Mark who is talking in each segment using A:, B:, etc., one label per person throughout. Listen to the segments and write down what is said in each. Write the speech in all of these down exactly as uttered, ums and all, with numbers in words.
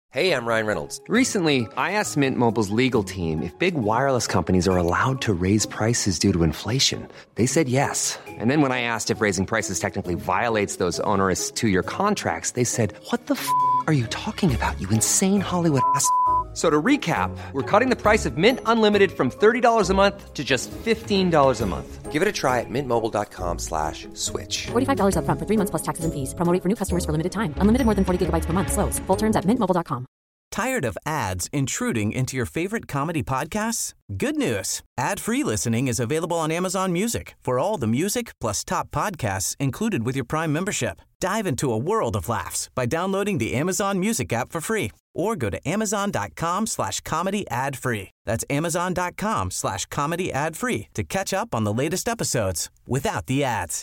A: Hey, I'm Ryan Reynolds.
B: Recently, I asked Mint Mobile's legal team if big wireless companies are allowed to raise prices due to inflation. They said yes. And then when I asked if raising prices technically violates those onerous two-year contracts, they said, what the f*** are you talking about, you insane Hollywood ass f- So to recap, we're cutting the price of Mint Unlimited from thirty dollars a month to just fifteen dollars a month.
A: Give it a try at mintmobile.com slash switch.
C: forty-five dollars up front for three months plus taxes and fees. Promo rate for new customers for limited time. Unlimited more than forty gigabytes per month. Slows full terms at mint mobile dot com.
D: Tired of ads intruding into your favorite comedy podcasts? Good news. Ad-free listening is available on Amazon Music for all the music plus top podcasts included with your Prime membership. Dive into a world of laughs by downloading the Amazon Music app for free or go to amazon.com slash comedy ad free. That's amazon.com slash comedy ad free to catch up on the latest episodes without the ads.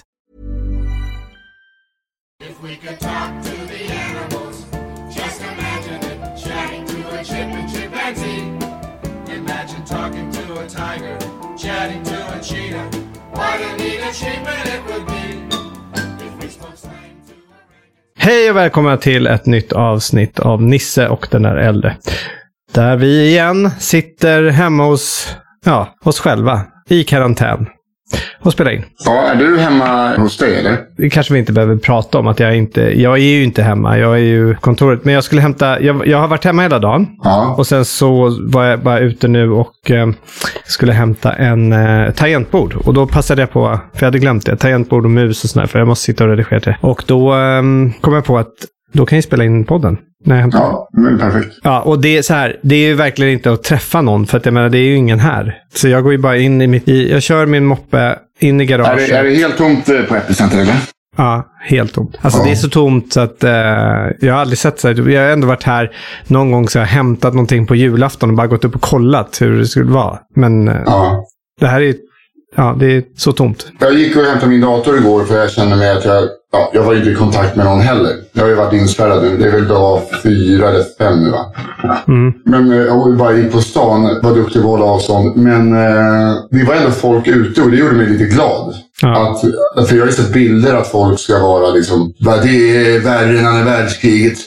E: If we could talk to the animals, just imagine it. Chatting to a chip and chimpanzee. Imagine talking to a tiger, chatting to a cheetah. What a neat achievement it would be if we spoke slang to a orangutan.
F: Hej och välkomna till ett nytt avsnitt av Nisse och den där äldre. Där vi igen sitter hemma hos, ja, oss själva i karantän och spelar in.
G: Ja, är du hemma hos dig eller?
F: Det kanske vi inte behöver prata om att jag inte, jag är ju inte hemma, jag är ju kontoret. Men jag skulle hämta, jag, jag har varit hemma hela dagen.
G: Ja.
F: Och sen så var jag bara ute nu och eh, skulle hämta en eh, tangentbord. Och då passade jag på, för jag hade glömt det, tangentbord och mus och sådär, för jag måste sitta och redigera det. Och då eh, kom jag på att då kan jag spela in podden. Nej,
G: ja, men perfekt.
F: Ja, och det är så här, det är ju verkligen inte att träffa någon, för att jag menar, det är ju ingen här. Så jag går ju bara in i mitt, i, jag kör min moppe in i garaget.
G: Är det, är det helt tomt på Epicenter eller?
F: Ja, helt tomt. Alltså
G: ja. Det
F: är så tomt så att eh, jag har aldrig sett så här. Jag har ändå varit här någon gång så jag har hämtat någonting på julafton och bara gått upp och kollat hur det skulle vara. Men eh,
G: ja.
F: Det här är, ja, det är så tomt.
G: Jag gick och hämtade min dator igår för jag kände mig att jag, ja, jag var inte i kontakt med någon heller. Jag har ju varit inspärrad nu. Det är väl dag fyra eller fem nu va?
F: Mm.
G: Men jag bara gick på stan, var duktig på att hålla avstånd. Men eh, det var ändå folk ute och det gjorde mig lite glad.
F: Ja.
G: Att, för jag har ju sett bilder att folk ska vara liksom, det är värre än andra världskriget.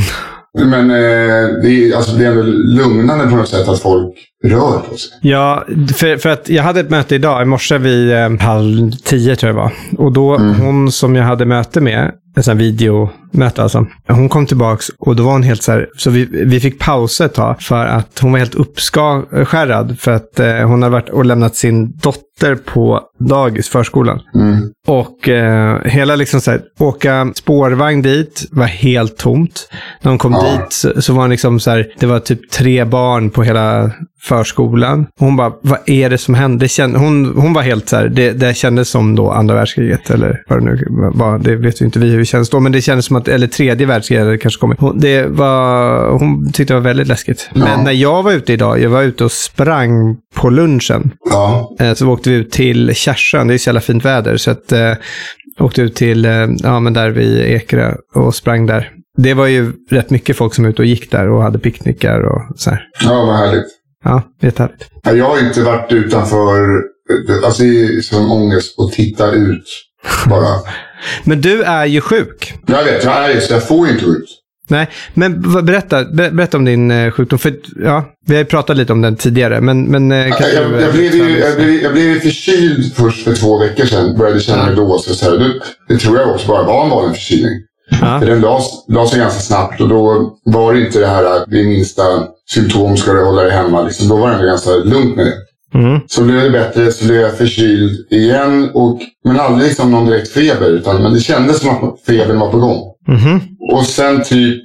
G: Men eh, det, är, alltså, det är ändå lugnande på något sätt att folk rör på sig.
F: Ja, för, för att jag hade ett möte idag i morse vid eh, halv tio tror jag det var. Och då mm. hon som jag hade möte med, en sån här videomöte alltså, hon kom tillbaks och då var hon helt så här, så vi, vi fick pausa ett tag för att hon var helt uppskärrad för att eh, hon hade varit och lämnat sin dotter på dagis, förskolan.
G: Mm.
F: Och eh, hela liksom så här, åka spårvagn dit var helt tomt. När hon kom
G: ja.
F: dit så, så var hon liksom så här, det var typ tre barn på hela förskolan. Och hon bara, vad är det som hände? Känd, hon, hon var helt så här, det, det kändes som då andra världskriget eller vad det nu var. Det vet ju inte vi hur det kändes då, men det kändes som att, eller tredje världskriget kanske kommer. Hon, det var, hon tyckte det var väldigt läskigt. Ja. Men när jag var ute idag, jag var ute och sprang på lunchen.
G: Ja.
F: Så åkte vi ut till Kärsön, det är så jävla fint väder, så att eh, åkte ut till, eh, ja men där vid Ekerö och sprang där. Det var ju rätt mycket folk som var ute och gick där och hade picknickar och så här.
G: Ja, vad härligt.
F: Ja, det är härligt.
G: Jag har inte varit utanför, alltså det är som ångest att titta ut bara.
F: Men du är ju sjuk.
G: Jag vet, jag är så jag får inte ut.
F: Nej, men berätta, berätta om din eh, sjukdom. För ja, vi har ju pratat lite om den tidigare. Men, men, eh,
G: jag, jag,
F: du,
G: jag, blev ju, jag, blev, jag blev förkyld först för två veckor sedan. Började känna mig då. Så här, det, det tror jag också bara var en vanlig förkylning. Ja. För den lade sig ganska snabbt. Och då var det inte det här att vid minsta symptom ska du hålla dig hemma. Liksom, då var det ganska lugnt med det.
F: Mm.
G: Så blev det bättre, så blev jag förkyld igen. Och, men aldrig liksom någon direkt feber. Utan, men det kändes som att febern var på gång.
F: Mm.
G: Och sen typ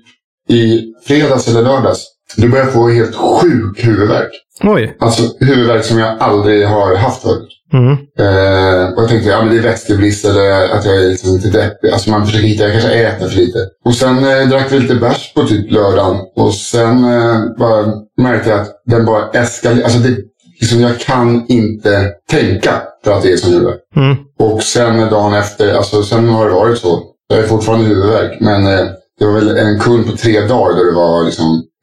G: i fredags eller lördags, då började jag få helt sjuk huvudvärk.
F: Oj.
G: Alltså huvudvärk som jag aldrig har haft förut.
F: Mm.
G: Eh, och jag tänkte, ja men det är vätskebrist eller att jag är liksom lite deppig. Alltså man försöker hitta, jag kanske äter för lite. Och sen eh, drack vi lite bärs på typ lördagen. Och sen eh, bara märkte jag att den bara eskalerade. Alltså det, liksom, jag kan inte tänka för att det är som huvudvärk.
F: Mm.
G: Och sen dagen efter, alltså sen har det varit så. Jag är fortfarande huvudvärk, men eh, det var väl en kund på tre dagar då det var liksom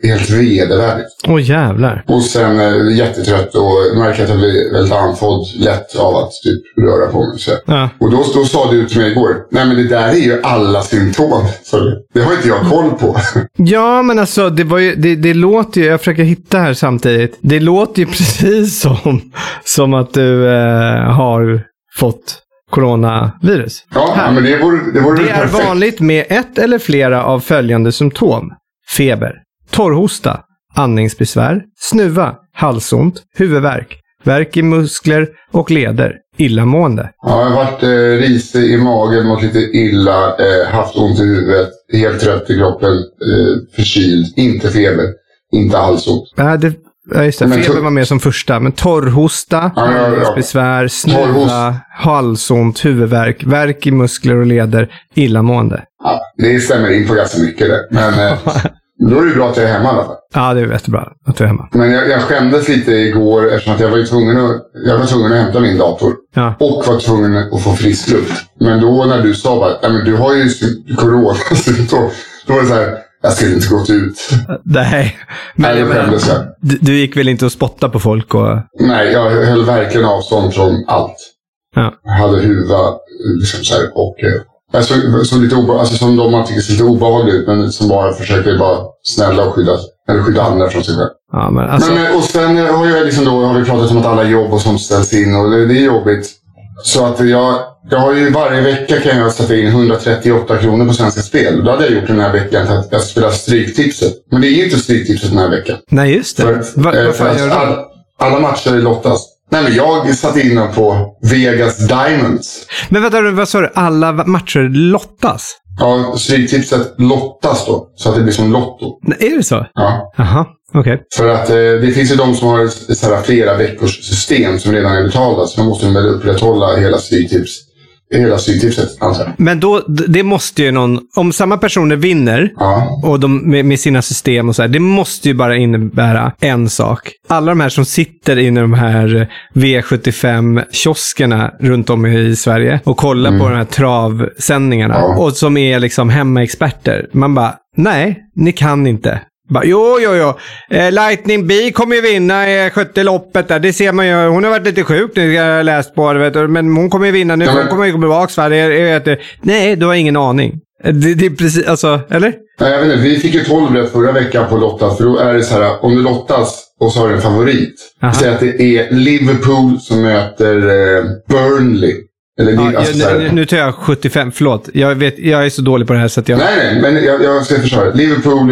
G: helt vedervärdigt.
F: Åh oh, jävlar.
G: Och sen eh, jättetrött och märker att jag blir väldigt andfådd lätt av att typ röra på mig. Så.
F: Ja.
G: Och då, då sa du till mig igår, nej men det där är ju alla symptom. Så det har inte jag koll på.
F: Ja, men alltså det, var ju, det, det låter ju, jag försöker hitta här samtidigt. Det låter ju precis som, som att du eh, har fått coronavirus.
G: Ja, ja, men det vore, det vore
F: Det är
G: perfekt.
F: vanligt med ett eller flera av följande symptom. Feber, torrhosta, andningsbesvär, snuva, halsont, huvudvärk, värk i muskler och leder, illamående.
G: Ja, jag har varit eh, risig i magen, mått lite illa, eh, haft ont i huvudet, helt trött i kroppen, eh, förkyld, inte feber, inte halsont.
F: Ja, det, ja just det.
G: Men
F: Feber
G: tor-
F: var med som första, men torrhosta,
G: Ja, ja, ja.
F: andningsbesvär, snuva,
G: Torrhost.
F: halsont, huvudvärk, värk i muskler och leder, illamående.
G: Ja, det stämmer in på ganska mycket det. Men eh, då är det bra att jag är hemma i alla fall.
F: Ja, det är jättebra att du är hemma.
G: Men jag, jag skämdes lite igår eftersom att jag var ju tvungen att, jag var tvungen att hämta min dator.
F: Ja.
G: Och var tvungen att få frisk luft. Men då när du sa bara, ja men du har ju sy- corona-symptom. Då var det så här, jag skulle inte gått ut.
F: Nej, men
G: Nej,
F: jag
G: jag
F: menar,
G: skämdes jag.
F: du, du gick väl inte och spotta på folk och...
G: Nej, jag höll verkligen avstånd från allt.
F: Ja.
G: Jag hade huva liksom så här, och eh, jag såg, såg lite obe- alltså som de man tycker ser lite obehagligt ut, men som bara försöker vara snälla och skydda, eller skydda andra från sig själv.
F: Ja, men alltså...
G: Men, och sen har, jag liksom då, har vi pratat om att alla jobb och sånt ställs in och det, det är jobbigt. Så att jag, jag har ju varje vecka kan jag sätta in hundratrettioåtta kronor på Svenska Spel. Då hade jag gjort den här veckan för att jag spelar Stryktipset. Men det är ju inte Stryktipset den här veckan.
F: Nej, just det.
G: För,
F: Va,
G: eh,
F: vad
G: för
F: fan
G: att
F: gör du?
G: all, alla matcher är lottas. Nej, men jag satte in den på Vegas Diamonds.
F: Men vänta, vad sa du? Alla matcher lottas?
G: Ja, Stryktipset lottas då. Så att det blir som lotto.
F: Nej, är det så?
G: Ja.
F: Jaha, okej. Okay.
G: För att eh, det finns ju de som har ett, så här, flera veckors system som redan är betalda. Så man måste väl upprätthålla hela Stryktips. Hela Stryktipset, antar jag.
F: Men då, det måste ju någon... Om samma personer vinner
G: Ja.
F: och de, med, med sina system och så här, det måste ju bara innebära en sak. Alla de här som sitter inne i de här V sjuttiofem-kioskerna runt om i Sverige och kollar mm. på de här travsändningarna
G: Ja.
F: och som är liksom hemmaexperter. Man bara, nej, ni kan inte. Bara, jo, jo, jo. Eh, Lightning B kommer ju vinna eh, skytteloppet där. Det ser man ju. Hon har varit lite sjuk nu, jag har läst på det, vet du. Men hon kommer ju vinna nu.
G: Ja, men...
F: Hon kommer ju gå tillbaka Sverige. Nej, du har ingen aning. Det, det är precis, alltså, eller?
G: Nej, jag vet inte. Vi fick ju tolv rätt förra veckan på lottas. För då är det så här, om du lottas och så har du en favorit. Säg att det är Liverpool som möter eh, Burnley. Eller,
F: Ja,
G: alltså,
F: jag, nu, nu tar jag sjuttiofem, förlåt. Jag, vet, jag är så dålig på det här så att jag...
G: Nej, nej, men jag, jag ska försvara. Liverpool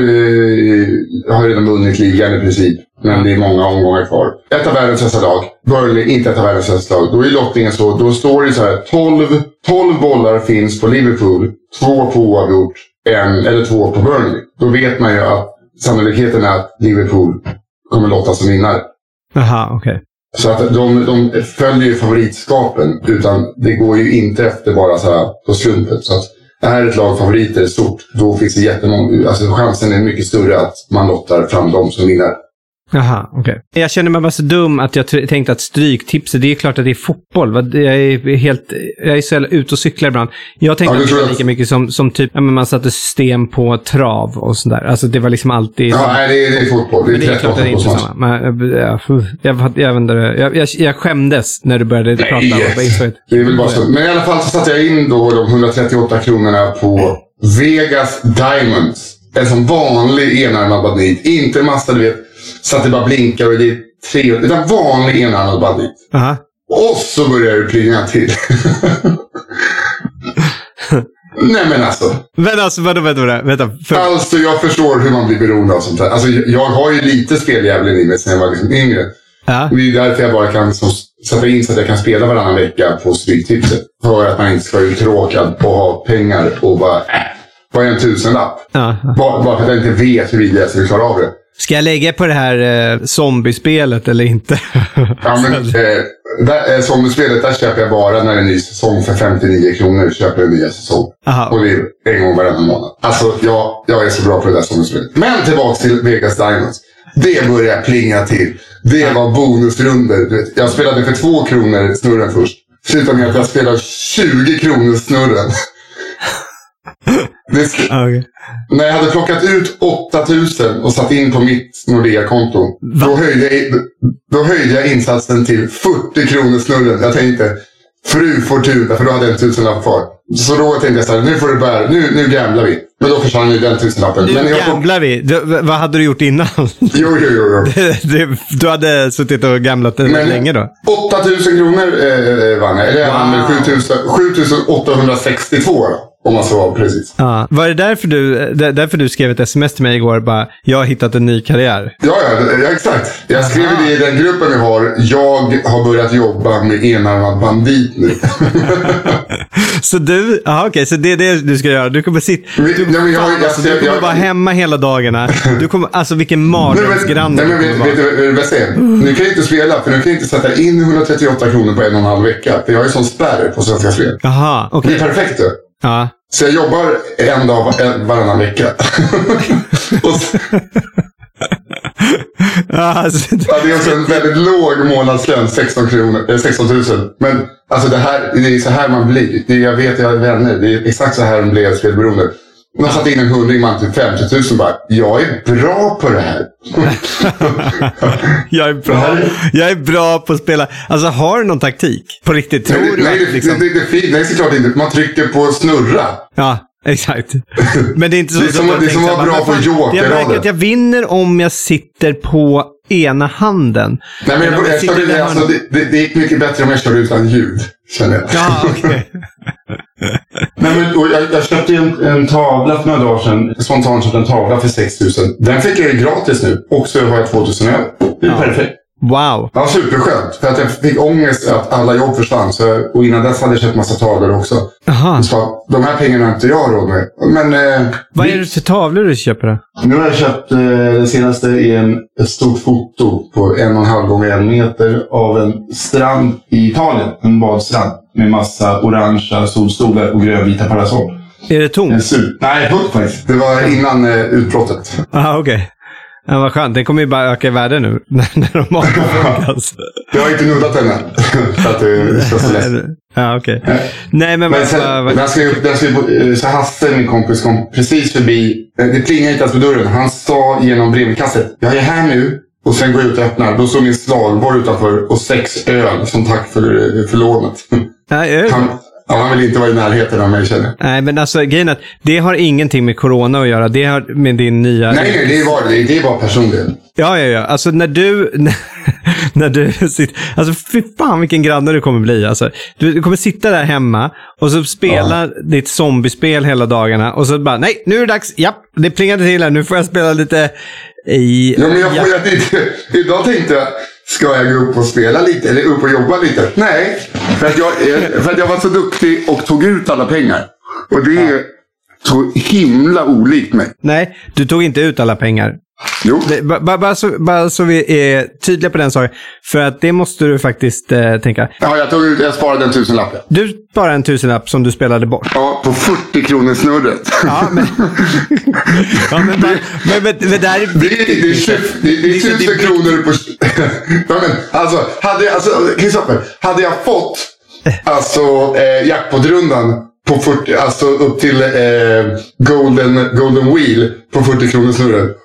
G: eh, har redan vunnit ligan i princip. Men det är många omgångar kvar. Ett av världens bästa lag. Burnley, inte ett av världens bästa lag. Då är lottningen så. Då står det så här. tolv, tolv bollar finns på Liverpool. Två på oavgjort. En eller två på Burnley. Då vet man ju att sannolikheten är att Liverpool kommer lottas som vinnare.
F: Aha, okej. Okay.
G: Så att de, de följer ju favoritskapen. Utan det går ju inte efter bara så här på slumpet. Så att är ett lag favoriter stort, då finns det jättemånga. Alltså chansen är mycket större att man lottar fram dem som vinner.
F: Jaha, okej. Okay. Jag känner mig bara så dum att jag t- tänkte att stryktipset, det är klart att det är fotboll. Va? Jag är helt, jag är så jävla ute och cyklar ibland. Jag tänkte
G: ja,
F: att det var lika
G: jag...
F: mycket som, som typ, ja, men man satte system på trav och sådär. Alltså det var liksom alltid...
G: Ja, nej, det är, det är fotboll. Det är,
F: men det är klart att det är inte samma. Men, jag, jag, jag, vet inte, jag, jag, jag skämdes när du började nej, prata.
G: Yes.
F: Om,
G: det är väl bara så. Men i alla fall så satte jag in då de hundratrettioåtta kronorna på Vegas Diamonds. En sån vanlig enarmad bandit. Inte en massa, du vet, så att det bara blinkar och det är tre. Det är en vanlig enarmad bandit.
F: Aha.
G: Och så börjar det plinga till. Nej men alltså.
F: Men alltså, vänta, vänta, vänta. vänta för...
G: Alltså jag förstår hur man blir beroende av sånt här. Alltså jag har ju lite speldjävulen i mig sen jag var liksom yngre.
F: Ja.
G: Och det är därför jag bara kan så, sätta in så att jag kan spela varannan vecka på Stryktipset. För att man inte ska vara uttråkad och ha pengar och bara, äh, bara en tusenlapp.
F: Ja.
G: Bara, bara för att jag inte vet hur jag ska klara av det.
F: Ska jag lägga på det här eh, zombiespelet eller inte?
G: Ja, men eh, där, eh, zombiespelet, där köper jag bara när det är en ny säsong för femtionio kronor. Köper en ny säsong.
F: Aha.
G: Och det är en gång varannan månad. Alltså, jag, jag är så bra på det där zombiespelet. Men tillbaka till Vegas Diamonds. Det börjar plinga till. Det var bonusrunder. Du vet, jag spelade för två kronor snurren först. Slutade med att jag spelade tjugo kronor snurren. Det sk-
F: Okay.
G: När jag hade plockat ut åtta tusen och satt in på mitt Nordea-konto, då höjde, jag, då höjde jag insatsen till fyrtio kronor snurren. Jag tänkte, fru Fortuna, för då hade jag en tusenlapp kvar. Så då tänkte jag så här, nu får du bära, nu, nu gamblar vi. Men då försvann ju den tusenlappen.
F: Nu
G: Men jag
F: gamblar vi. Du, vad hade du gjort innan?
G: Jo, jo, jo. jo.
F: du, du hade suttit och gamblat länge då?
G: åtta tusen kronor eh, vann jag. Eller jag vann med sju tusen åttahundrasextiotvå då. Om man så var precis.
F: Ja. Var det därför du, därför du skrev ett sms till mig igår? Bara, jag har hittat en ny karriär.
G: Ja, ja, ja exakt. Jag skrev det i den gruppen vi har. Jag har börjat jobba med enarmad bandit nu.
F: Så du, ja okej, okay, så det är det du ska göra. Du kommer sitta, du,
G: nej, men jag,
F: fan,
G: jag,
F: alltså,
G: jag,
F: du kommer
G: jag,
F: vara hemma hela dagarna. Du kommer, alltså vilken mardrömsgranne
G: nej, men, nej, men vet, vet du vad jag säger? Nu kan jag inte spela, för nu kan jag inte sätta in hundratrettioåtta kronor på en och en halv vecka. För jag har ju sån spärr på Svenska Spel.
F: Jaha, okej.
G: Okay. Det är perfekt du.
F: Ja.
G: Så jag jobbar en dag var, varannan vecka. och så,
F: alltså,
G: ja, det är också en väldigt låg månadslön, sexton kronor, sexton tusen. Men alltså det här, det är så här man blir. Det, jag vet, jag har vänner, det är exakt så här de blir spelberoende. De satt in en hundring man till femtio tusen bara. Jag är bra på det här.
F: jag är bra. Jag är bra på att spela. Alltså har du någon taktik? På riktigt, tror
G: nej,
F: du?
G: Nej, det,
F: liksom...
G: det, det, det, det, det är såklart inte. Man trycker på snurra.
F: Ja, exakt. Men det är inte så.
G: Det är som, det är som att vara bra på joker.
F: Jag märker att jag vinner om jag sitter på ena handen.
G: Nej, men jag, jag, jag, jag, alltså, det, det, det gick mycket bättre om jag körde utan ljud, känner jag.
F: Ja, okej. Okay.
G: Nej, men, och jag, jag köpte en, en tavla för några dagar sedan. Spontant köpte en tavla för sex tusen. Den fick jag gratis nu. Och så har jag två tusen över. Det är ja. Perfekt.
F: Wow.
G: Ja, superskönt. För att jag fick ångest att alla jobb försvann. Så, och innan dess hade jag köpt massa tavlor också.
F: Aha.
G: Så, de här pengarna har inte jag råd med. Men, eh,
F: vad är det för tavlor du köper då?
G: Nu har jag köpt eh, den senaste i en, ett stort foto på en och en halv gånger en meter av en strand i Italien. En badstrand med massa orangea solstolar och grönvita parasoll.
F: Är det tomt?
G: Nej, fullt faktiskt. Det var innan eh, utbrottet.
F: Ah, okej. Okay. Ja, vad skönt. Det kommer ju bara öka i värde nu. När de har alltså.
G: Jag har inte nuddat henne. Så att det ska så lätt.
F: Ja, okej. Okay. Nej, men...
G: men sen,
F: vad, vad...
G: Den ska ju, den ska ju, så Hasse, min kompis, kom precis förbi. Det plingade inte ens på dörren. Han sa genom brevinkastet. Jag är här nu. Och sen går jag ut och öppnar. Då står min slagborr utanför. Och sex öl som tack för, för lånet.
F: Ja, öl.
G: Han, ja, han vill inte vara i närheten av mig, känner.
F: Nej, men alltså grejen att det har ingenting med corona att göra. Det har med din nya...
G: Nej, nej, det är bara, det är, det är bara personligen.
F: Ja, ja, ja. Alltså när du... när du sitter... Alltså fy fan vilken granne du kommer bli. Alltså, du kommer sitta där hemma och så spela ja. ditt zombiespel hela dagarna. Och så bara, nej, nu är det dags. Ja, det plingade till här. Nu får jag spela lite... I,
G: ja, men jag får jag inte... Idag tänkte jag... Ska jag gå upp och spela lite? Eller upp och jobba lite? Nej. För att jag, för att jag var så duktig och tog ut alla pengar. Och det är så himla olikt mig.
F: Nej, du tog inte ut alla pengar.
G: Jo.
F: Bara ba, ba, så, ba, så vi är tydliga på den saken. För att det måste du faktiskt eh, tänka.
G: Ja, jag, tog ut, jag sparade en tusenlapp.
F: Du sparade en tusenlapp som du spelade bort.
G: Ja, på fyrtio kronor snurret.
F: Ja, men... ja, men, men, men, men det där är...
G: Det är, det är, tjugo, det är, det är tusen kronor på... ja, men, alltså, hade, alltså, Kristoffer, hade jag fått alltså, eh, jackpot-rundan på fyrtio, alltså upp till eh, golden, golden wheel på fyrtio kronor snurret.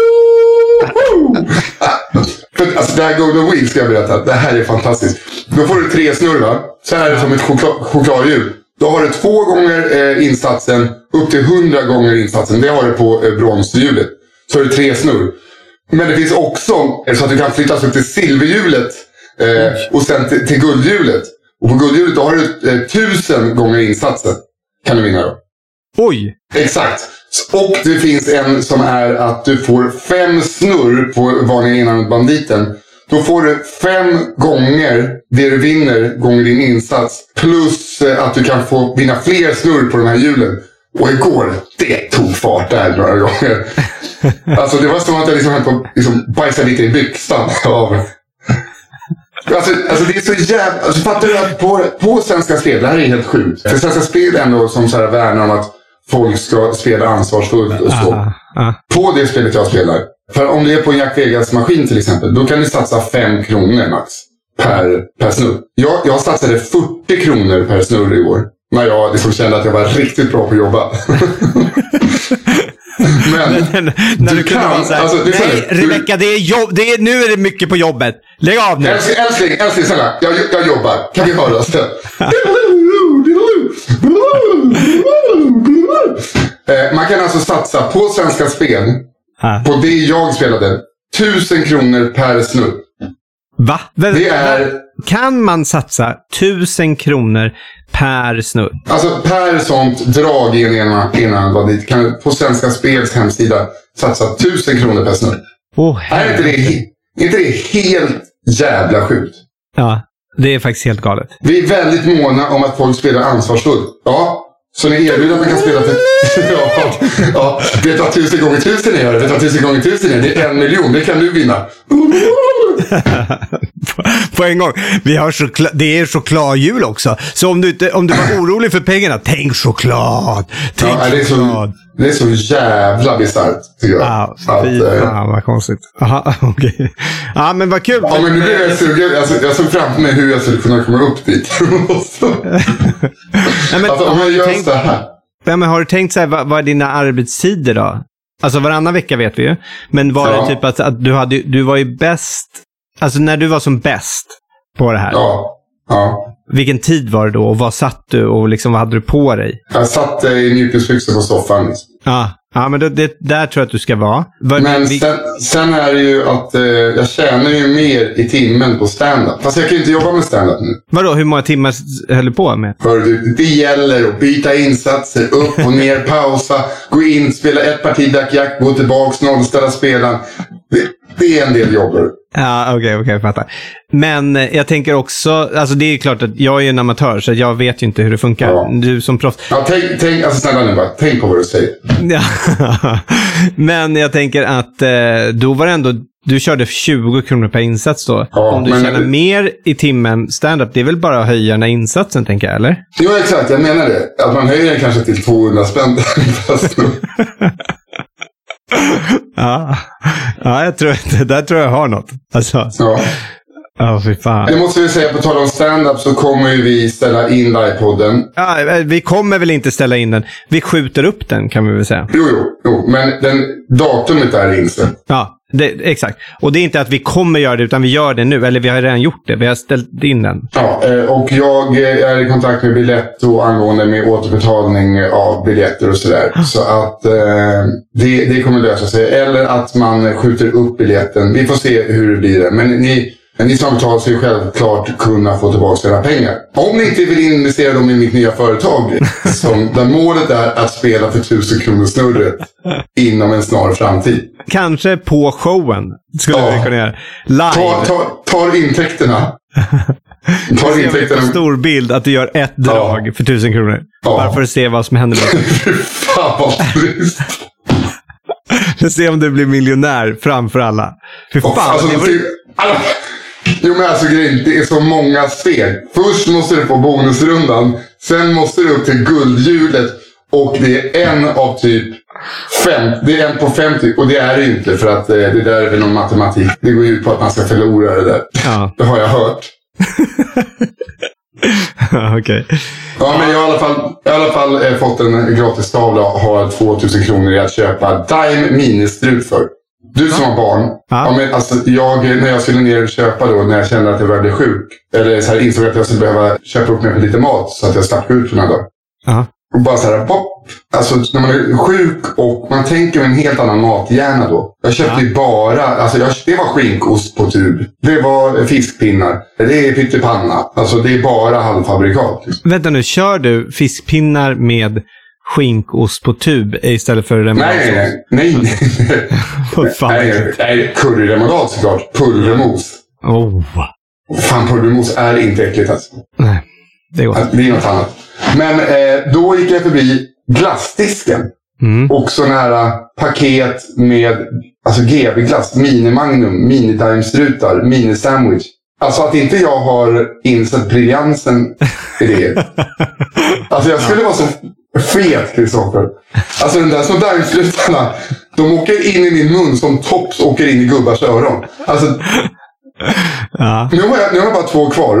G: För, alltså det här Golden Wheel ska jag berätta. Det här är fantastiskt. Då får du tre snurr, va? Så här är det som ett choklad, chokladhjul. Då har du två gånger eh, insatsen. Upp till hundra gånger insatsen. Det har du på eh, bronshjulet. Så har du tre snurr. Men det finns också så att du kan flyttas upp till silverhjulet. Eh, och sen till, till guldhjulet. Och på guldhjulet då har du eh, tusen gånger insatsen. Kan du vinna då.
F: Oj!
G: Exakt. Och det finns en som är att du får fem snurr på vanliga enarmade banditen. Då får du fem gånger det du vinner gånger din insats. Plus att du kan få vinna fler snurr på de här hjulen. Och igår, det tog fart där några gånger. Alltså det var som att jag liksom höll på liksom bajsa lite i byxan av... Alltså, alltså det är så jävla... Alltså fattar du att på, på Svenska Spel, det här är helt sjukt. För Svenska Spel är ändå som så här värnar om att folk ska spela ansvarsfullt och så. Ah, ah. På det spelet jag spelar. För om det är på en Jack Vegas-maskin till exempel, då kan du satsa fem kronor max per, per snurr. Jag, jag satsade fyrtio kronor per snurr i år. när jag liksom kände att jag var riktigt bra på att jobba. Men
F: när
G: du, du kan
F: vara så här,
G: alltså, det är
F: nej
G: så här,
F: Rebecka, det är jobb, det är, nu är det mycket på jobbet. Lägg av nu.
G: Älskling, älskling, älskling snälla, jag, jag jobbar. Kan vi höra sen? eh, man kan alltså satsa på Svenska Spel,
F: ha.
G: På det jag spelade, tusen kronor per snudd.
F: Va? Vem,
G: det är...
F: Kan man satsa tusen kronor per snudd?
G: Alltså per sånt drag i en enarmad dit kan på Svenska Spels hemsida satsa tusen kronor per snudd.
F: Oh,
G: är inte det, är inte det helt jävla sjukt?
F: Ja, det är faktiskt helt galet.
G: Vi är väldigt måna om att folk spelar ansvarsfullt. Ja, så ni erbjuder att man kan spela till... ja, ja, vet du vad tusen gånger tusen är? Vet du vad tusen gånger tusen är? Det är en miljon, det kan du vinna.
F: på, på en gång. Vi har chokla- det är chokladjul också. Så om du, inte, om du var orolig för pengarna, tänk choklad. Tänk
G: ja, det är
F: choklad.
G: Så, det är så jävla bisarrt, tycker jag.
F: Ja,
G: att,
F: fy fan vad konstigt. Aha, okej. Okay. Ja, men vad kul.
G: Ja, men nu blir jag sugen. Alltså, jag såg framför mig hur jag skulle kunna komma upp dit.
F: Nej, men,
G: alltså, om jag gör
F: tänkt,
G: så här.
F: Ja, men har du tänkt så här, vad, vad är dina arbetstider då? Alltså varannan vecka vet vi ju. Men var ja. det typ att, att du, hade, du var ju bäst, alltså när du var som bäst på det här.
G: Ja, ja.
F: Vilken tid var det då och vad satt du och liksom, vad hade du på dig?
G: Jag satt i mjukisbyxor på soffan. Liksom.
F: Ja, ja, men det, det, där tror jag att du ska vara. Var,
G: men
F: vi...
G: sen, sen är det ju att eh, jag tjänar ju mer i timmen på stand-up. Fast jag kan ju inte jobba med stand-up nu.
F: Vadå, hur många timmar höll du på med?
G: För det, det gäller att byta insatser, upp och ner, pausa, gå in, spela ett parti dackjack, gå tillbaka, nollställa spelaren. Det, det är en del jobb.
F: Ja, okej, okay, okej, okay, jag fattar. Men jag tänker också, alltså det är klart att jag är en amatör så jag vet ju inte hur det funkar. Ja. Du som proffs.
G: Ja, tänk, tänk, alltså snälla nu bara, tänk på vad du säger.
F: Ja. Men jag tänker att eh, då var det ändå, du körde tjugo kronor per insats då. Ja, om du men, tjänar mer i timmen stand-up, det är väl bara att höja den här insatsen, tänker jag, eller?
G: Jo, exakt, jag menar det. Att man höjer den kanske till tvåhundra spänn.
F: ja. ja, jag tror att där tror jag har något. Alltså.
G: Ja.
F: Ja, fy fan.
G: Det måste vi säga, på tal om stand-up så kommer ju vi ställa in livepodden.
F: Ja, vi kommer väl inte ställa in den. Vi skjuter upp den, kan vi väl säga.
G: Jo, jo, jo. Men den, datumet är inställt.
F: Ja, det, exakt. Och det är inte att vi kommer göra det, utan vi gör det nu. Eller vi har redan gjort det. Vi har ställt in den.
G: Ja, och jag är i kontakt med Biletto angående med återbetalning av biljetter och sådär. Så att eh, det, det kommer lösa sig. Eller att man skjuter upp biljetten. Vi får se hur det blir. Men ni... Men ni som betalar sig självklart kunna få tillbaka sina pengar. Om ni inte vill investera dem i mitt nya företag, som, där målet är att spela för tusen kronor snurret inom en snar framtid.
F: Kanske på showen skulle ja. vi kunna göra. Live.
G: Ta, ta, tar intäkterna.
F: Tar intäkterna. En stor bild att du gör ett drag ja. för tusen kronor. Ja. Bara för att se vad som händer med det.
G: Fan vad trist.
F: För att se om du blir miljonär framför alla. Fy fan. Oh, alltså, det var...
G: alla... Jo men alltså grejen, det är så många steg. Först måste du få bonusrundan. Sen måste du upp till guldhjulet. Och det är en av typ fem. Det är en på femtio. Och det är det inte för att eh, det där är väl någon matematik. Det går ut på att man ska förlora det där. Ja. Det har jag hört.
F: Okej. Okay.
G: Ja, men jag har i alla fall, i alla fall eh, fått en gratis tavla och har tvåtusen kronor i att köpa Dime Ministrut för. Du som har barn. Ja. Ja, men alltså, jag, när jag skulle ner och köpa då, när jag kände att jag började bli sjuk. Eller så här, insåg att jag skulle behöva köpa upp mig för lite mat så att jag slapp ut för några dagar. Ja. Och bara så här, pop. Alltså när man är sjuk och man tänker med en helt annan mathjärna då. Jag köpte ju ja. bara, alltså jag, det var skinkost på tub. Det var fiskpinnar. Det är pyttipanna. Alltså det är bara halvfabrikat. Liksom.
F: Vänta nu, kör du fiskpinnar med skinkost på tub istället för remoulad?
G: Nej, nej, nej.
F: Vad fan?
G: Nej, nej, curryremoulad såklart. Pulvermos.
F: Oh.
G: Fan, pulvermos är inte äckligt alltså.
F: Nej, det är gott.
G: Det är något annat. Men eh, då gick jag förbi glassdisken. Mm. Och sådana här paket med alltså G B-glass, mini-magnum, mini-daimstrutar, mini-sandwich. Alltså att inte jag har insett briljansen i det. Alltså jag skulle ja. vara så fet, Kristoffer. Alltså den där små daimstrutarna, de åker in i min mun som tops åker in i gubbars öron. Alltså, ja. nu, har jag, nu har jag bara två kvar.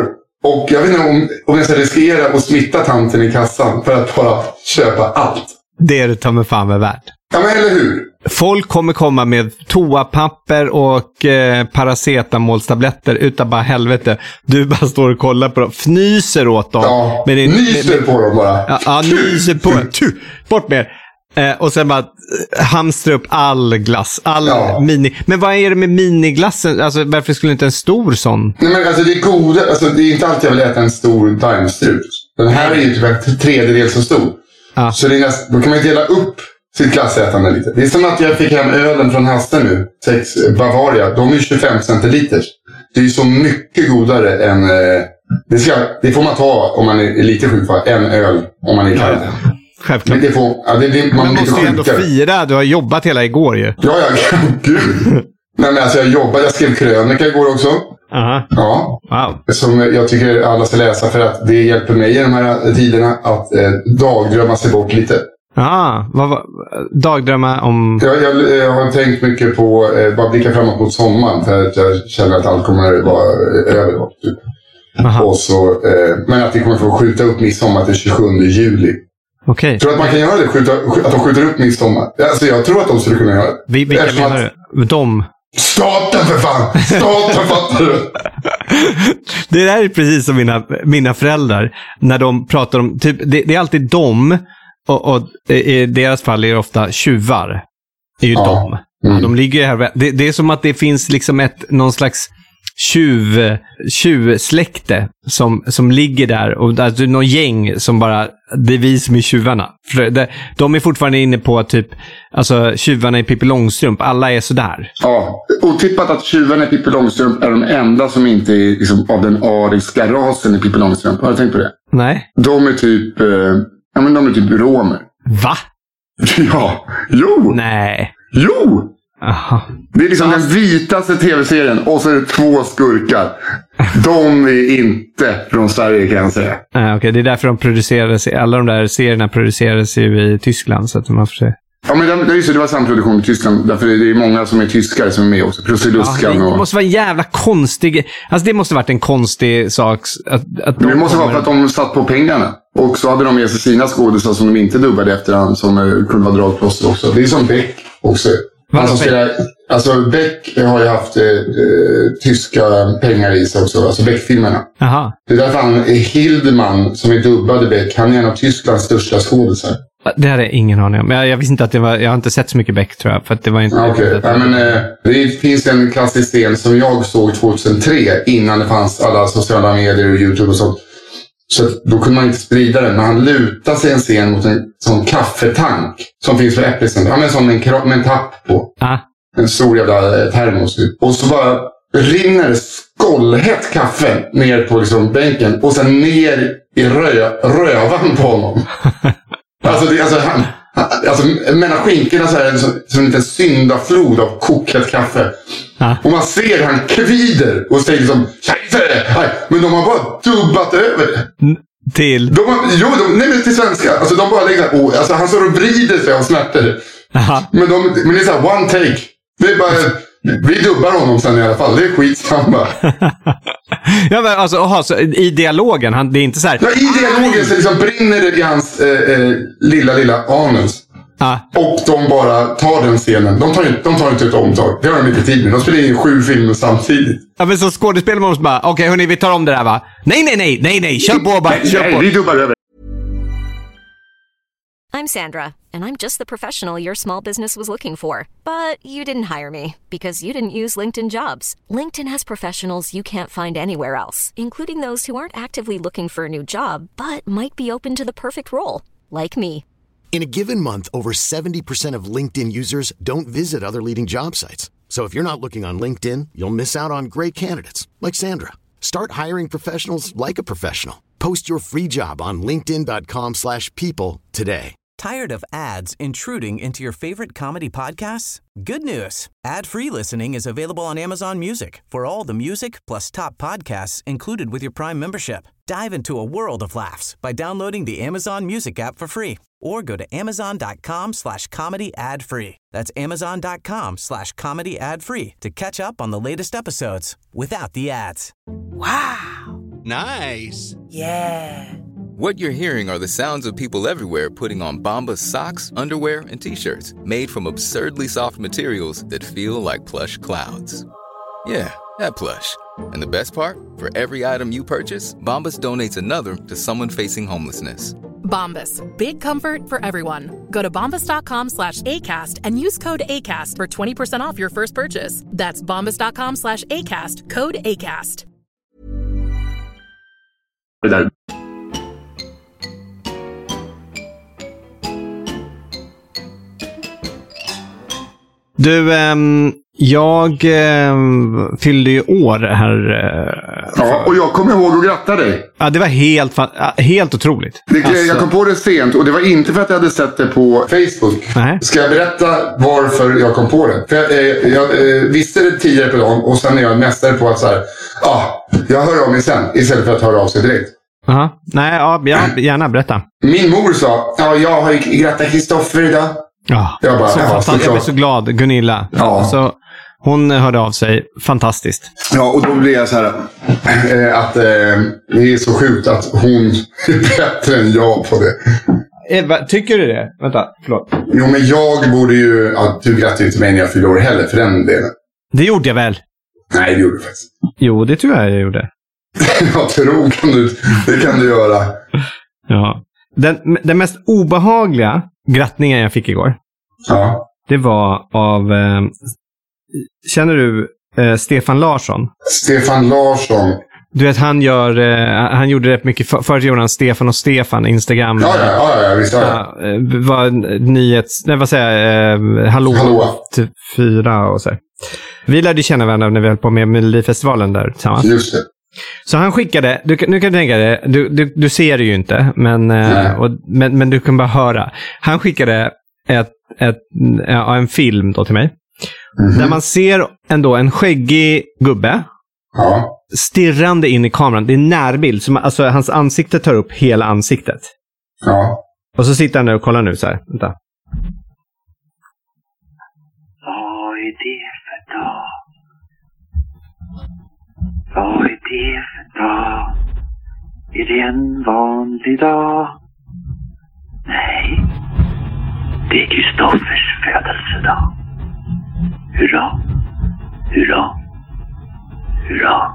G: Och jag vet inte om, om jag ska riskera att smitta tanten i kassan för att bara köpa allt.
F: Det är det ta mig fan med värt.
G: Ja, men eller hur?
F: Folk kommer komma med toapapper och eh, paracetamolstabletter utan bara helvete. Du bara står och kollar på dem. Fnyser åt dem.
G: Ja,
F: men det,
G: nyser
F: men,
G: på dem bara.
F: Ja, ja nyser på dem. Bort med eh, och sen bara eh, hamstra upp all glass. All
G: Ja.
F: mini. Men vad är det med miniglassen? Alltså, varför skulle inte en stor sån?
G: Nej, men alltså det är goda. Alltså det är inte alltid jag vill äta en stor daimstrut. Den här är ju typ en tredjedel så stor.
F: Ja.
G: Så det är näst, då kan man ju dela upp sitt glassätande lite. Det är som att jag fick hem ölen från Hasse nu. Sex Bavaria. De är tjugofem centiliter. Det är ju så mycket godare än... Eh, det, ska, det får man ta om man är lite sjuk för. En öl om man är kall.
F: Ja, självklart.
G: Men det får, ja, det, det, man
F: Man
G: blir
F: måste ju ändå
G: sjukare.
F: fira. Du har jobbat hela igår ju.
G: Ja, ja, gud. Nej, men alltså jag jobbade. Jag skrev krönika igår också.
F: Aha.
G: Ja.
F: Wow.
G: Som jag tycker alla ska läsa för att det hjälper mig i de här tiderna att eh, dagdrömma sig bort lite.
F: Ah, vad var dagdrömmar om...
G: Jag, jag, jag har tänkt mycket på eh, bara blicka framåt mot sommaren för att jag känner att allt kommer vara eh, över. Typ. Och så, eh, men att vi kommer få skjuta upp midsommar till tjugosjunde juli.
F: Okej.
G: Okay. Tror du att man kan göra det? Skjuta, att de skjuter upp midsommar? Alltså jag tror att de skulle kunna göra det.
F: Vi, vilka
G: Eftersom
F: menar du? De?
G: Staten för fan! Staten fattar du!
F: Det där är precis som mina, mina föräldrar. När de pratar om, typ, det, det är alltid de. Och, och i deras fall är det ofta tjuvar. Det är ju
G: ja.
F: de.
G: Mm.
F: Ja, de ligger ju här. Det, det är som att det finns liksom ett, någon slags tjuv, tjuvsläkte som, som ligger där. Och alltså, någon gäng som bara, det är vi som är tjuvarna. För det, de är fortfarande inne på typ, alltså tjuvarna i Pippi Långstrump. Alla är sådär.
G: Ja, otippat att tjuvarna i Pippi Långstrump är de enda som inte är liksom, av den ariska rasen i Pippi Långstrump. Har du tänkt på det?
F: Nej.
G: De är typ... Eh, Ja, men de är typ romer.
F: Va?
G: Ja, jo!
F: Nej.
G: Jo!
F: Aha.
G: Det är liksom den vitaste tv-serien och så är det två skurkar. De är inte från Sverige kan jag säga.
F: Nej, okej. Okay. Det är därför de producerades, alla de där serierna producerades ju i Tyskland så att man får se.
G: Ja, men det, det, är så, det var samproduktion i Tyskland. Därför det är många som är tyskare som är med också. Prussiluskan
F: ja, det
G: och...
F: måste vara en jävla konstig... Alltså det måste varit en konstig sak. Att, att
G: det måste
F: kommer...
G: vara för att de satt på pengarna. Och så hade de med sig sina skådespelare som de inte dubbade efterhand. Som uh, kunde vara dragplåster också. Det är som Beck också. Alltså, spelar, alltså Beck har ju haft eh, eh, tyska pengar i sig också. Alltså Beck-filmerna.
F: Aha.
G: Det är därför han Hildman som är dubbade Beck. Han är en av Tysklands största skådespelare.
F: Det hade jag ingen aning om. Jag, jag visste inte att det var... Jag har inte sett så mycket Beck tror jag. För att det var inte...
G: Okej. Okay.
F: Det,
G: ja, men, eh, det finns en klassisk scen som jag såg tjugohundratre. Innan det fanns alla sociala medier och YouTube och sånt. Så då kunde man inte sprida den. Men han lutar sig en scen mot en sån kaffetank. Som finns för Äppelsen. Ja, men som en, med en tapp på.
F: Ah.
G: En stor jävla termos. Och så bara rinner det skållhett kaffe ner på liksom bänken. Och sen ner i rö, rövan på honom. Alltså, det, alltså, han, alltså mellan skinkorna så är det som, som en liten syndaflod av kokat kaffe. Ah. Och man ser han kvider och säger liksom nej, men de har bara dubbat över det.
F: N- till?
G: De har, jo, de, nej men till svenska. Alltså de bara lägger oh, alltså han står och vrider sig av smärtor. Men, de, men det är så här one take. Det är bara... Vi dubbar honom sen i alla fall. Det är skitsamma.
F: Ja, men alltså, aha, så i dialogen, han, det är inte så här...
G: Ja, i dialogen så liksom brinner det i hans eh, eh, lilla, lilla anus.
F: Ah.
G: Och de bara tar den scenen. De tar, de tar inte ett omtag. Det har de inte tid med. De spelar in sju filmer samtidigt.
F: Ja, men så skådespelar man bara, okej okay, hörni, vi tar om det där va? Nej, nej, nej, nej, nej, kör på bara, kör
G: nej,
F: på.
G: Vi dubbar över.
H: I'm Sandra, and I'm just the professional your small business was looking for. But you didn't hire me, because you didn't use LinkedIn Jobs. LinkedIn has professionals you can't find anywhere else, including those who aren't actively looking for a new job, but might be open to the perfect role, like me.
I: In a given month, over seventy percent of LinkedIn users don't visit other leading job sites. So if you're not looking on LinkedIn, you'll miss out on great candidates, like Sandra. Start hiring professionals like a professional. Post your free job on linkedin.com slash people today.
D: Tired of ads intruding into your favorite comedy podcasts? Good news. Ad-free listening is available on Amazon Music for all the music plus top podcasts included with your Prime membership. Dive into a world of laughs by downloading the Amazon Music app for free or go to amazon.com slash comedy ad free. That's amazon.com slash comedy ad free to catch up on the latest episodes without the ads. Wow.
J: Nice.
K: Yeah.
L: What you're hearing are the sounds of people everywhere putting on Bombas socks, underwear, and T-shirts made from absurdly soft materials that feel like plush clouds. Yeah, that plush. And the best part? For every item you purchase, Bombas donates another to someone facing homelessness.
M: Bombas. Big comfort for everyone. Go to bombas.com slash ACAST and use code ACAST for twenty percent off your first purchase. That's bombas.com slash ACAST. Code ACAST.
G: Det där.
F: Du, ähm, jag ähm, fyllde ju år här. Äh,
G: ja, och jag kommer ihåg att gratta dig.
F: Ja, det var helt, fa- helt otroligt.
G: Det,
F: alltså...
G: Jag kom på det sent och det var inte för att jag hade sett det på Facebook.
F: Nej.
G: Ska jag berätta varför jag kom på det? För jag, eh, jag eh, visste det tidigare på dagen och sen är jag mästare på att så här, ah, jag hör av mig sen istället för att höra av sig direkt.
F: Aha. Nej, ja, ja, gärna berätta.
G: Min mor sa, ja, jag har ju grattat Kristoffer idag.
F: Ja,
G: jag, bara,
F: så
G: ja,
F: fantastiskt. Jag blev så glad, Gunilla.
G: Ja.
F: Så hon hörde av sig. Fantastiskt.
G: Ja, och då blev jag så här äh, att äh, det är så sjukt att hon är bättre än jag på det.
F: Eva, tycker du det? Vänta, förlåt.
G: Jo, men jag borde ju... Ja, du grattade inte mig när jag fyllde år heller för den delen.
F: Det gjorde jag väl?
G: Nej, det gjorde du faktiskt.
F: Jo, det tror jag jag gjorde.
G: Jag tror kan du, det kan du göra.
F: Ja. Den, den mest obehagliga grattningen jag fick igår.
G: Ja.
F: Det var av... Eh, känner du eh, Stefan Larsson?
G: Stefan Larsson.
F: Du vet, han gör... Eh, han gjorde rätt mycket... För, förut gjorde han Stefan och Stefan, Instagram.
G: Ja, ja, ja, ja visst. Ja.
F: Eh, var nyhets... Nej, vad säger jag? Eh, hallå.
G: Hallå.
F: Typ fyra och så. Vi lärde känna varandra när vi höll på med Melodifestivalen där tillsammans.
G: Just det.
F: Så han skickade, du, nu kan du tänka dig, du, du, du ser det ju inte, men, eh, och, men, men du kan bara höra. Han skickade ett, ett, ja, en film då till mig. Mm-hmm. Där man ser ändå en skäggig gubbe.
G: Ja.
F: Stirrande in i kameran. Det är närbild. Så man, alltså, hans ansikte tar upp hela ansiktet.
G: Ja.
F: Och så sitter han där och kollar nu så här. Vänta.
K: Vad är det för dag? Vad är det för dag? Är det en vanlig dag? Nej. Det är Kristoffers födelsedag. Hurra, hurra, hurra.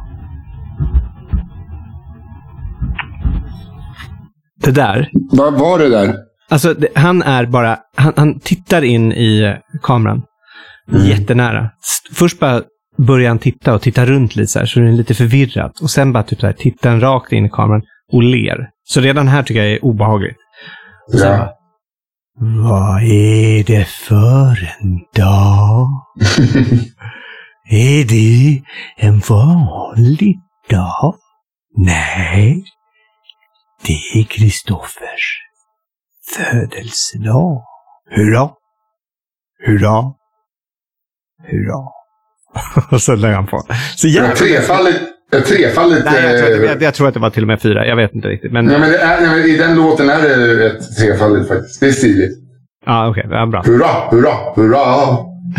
F: Det där.
G: Vad var det där?
F: Alltså, det, han är bara... Han, han tittar in i kameran. Mm. Jättenära. S- Först bara börjar han titta och titta runt lite så här. Så det är lite förvirrat. Och sen bara typ så här, tittar han rakt in i kameran och ler. Så redan här tycker jag är obehagligt. Och sen
G: ja.
F: bara... Vad är det för en dag? Är det en vanlig dag? Nej, det är Kristoffers födelsedag. Hurra, hurra, hurra. Och så lägger han på. Så
G: jävla... Trefalligt. Trefaldigt.
F: Nej, jag tror, jag, jag tror att det var till och med fyra. Jag vet inte riktigt. Men...
G: Nej, men, det är, nej, men i den låten är det ett trefaldigt faktiskt. Det är stiligt.
F: Ja, okej. Okay. Ja, bra.
G: Hurra, hurra, hurra.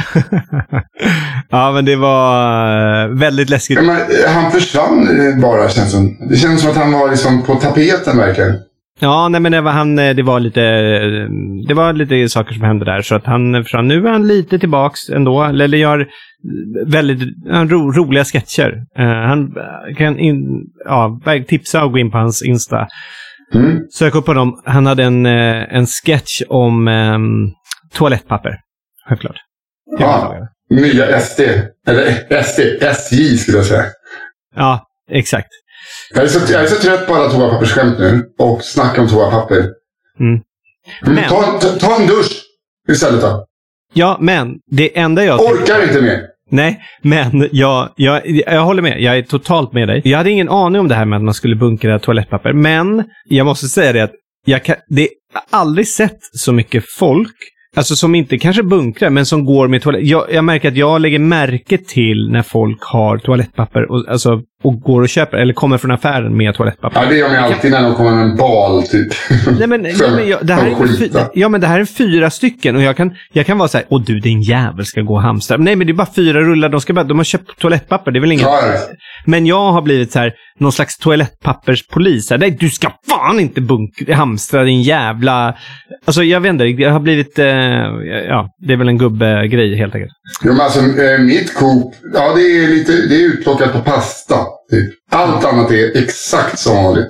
F: Ja, men det var väldigt läskigt.
G: Ja, men, han försvann bara, känns som. Det känns som att han var liksom på tapeten verkligen.
F: Ja, nej, men det var, han, det var lite det var lite saker som hände där. Så att han försvann. Nu är han lite tillbaks ändå. Eller gör väldigt ro, roliga sketcher. Uh, han kan in, ja, tipsa och gå in på hans Insta.
G: Mm.
F: Sök upp på dem. Han hade en, en sketch om um, toalettpapper. Självklart.
G: Ja, nya S D. Eller S D, S J skulle jag säga.
F: Ja, exakt.
G: Jag är så, jag är så trött på alla toapappersskämt nu. Och snacka om toapapper.
F: Mm.
G: Mm,
F: Men,
G: ta, ta, ta en dusch istället då.
F: Ja, men det enda jag...
G: Orkar inte mer.
F: Nej, men jag, jag, jag håller med. Jag är totalt med dig. Jag hade ingen aning om det här med att man skulle bunkra toalettpapper. Men jag måste säga det att jag, kan, det, jag har aldrig sett så mycket folk, alltså som inte kanske bunkrar, men som går med toalett. Jag, jag märker att jag lägger märke till när folk har toalettpapper. Och, alltså och går och köper, eller kommer från affären med toalettpapper.
G: Ja, det gör man alltid när de kommer med en bal, typ.
F: Nej, men, ja, men jag, det här är fy, ja, men det här är fyra stycken och jag kan, jag kan vara så här, åh du, din jävel ska gå och hamstra. Nej, men det är bara fyra rullar, de, ska bara, de har köpt toalettpapper, det är väl inget. Ja, ja. Men jag har blivit så här, någon slags toalettpapperspolis. Nej, du ska fan inte bunk, hamstra din jävla... Alltså, jag vet inte, jag har blivit, eh, ja, det är väl en gubbegrej helt enkelt.
G: Jo, men alltså, mitt Coop, ja, det är lite, det är utplockat på pasta, typ. Allt annat är exakt som vanligt.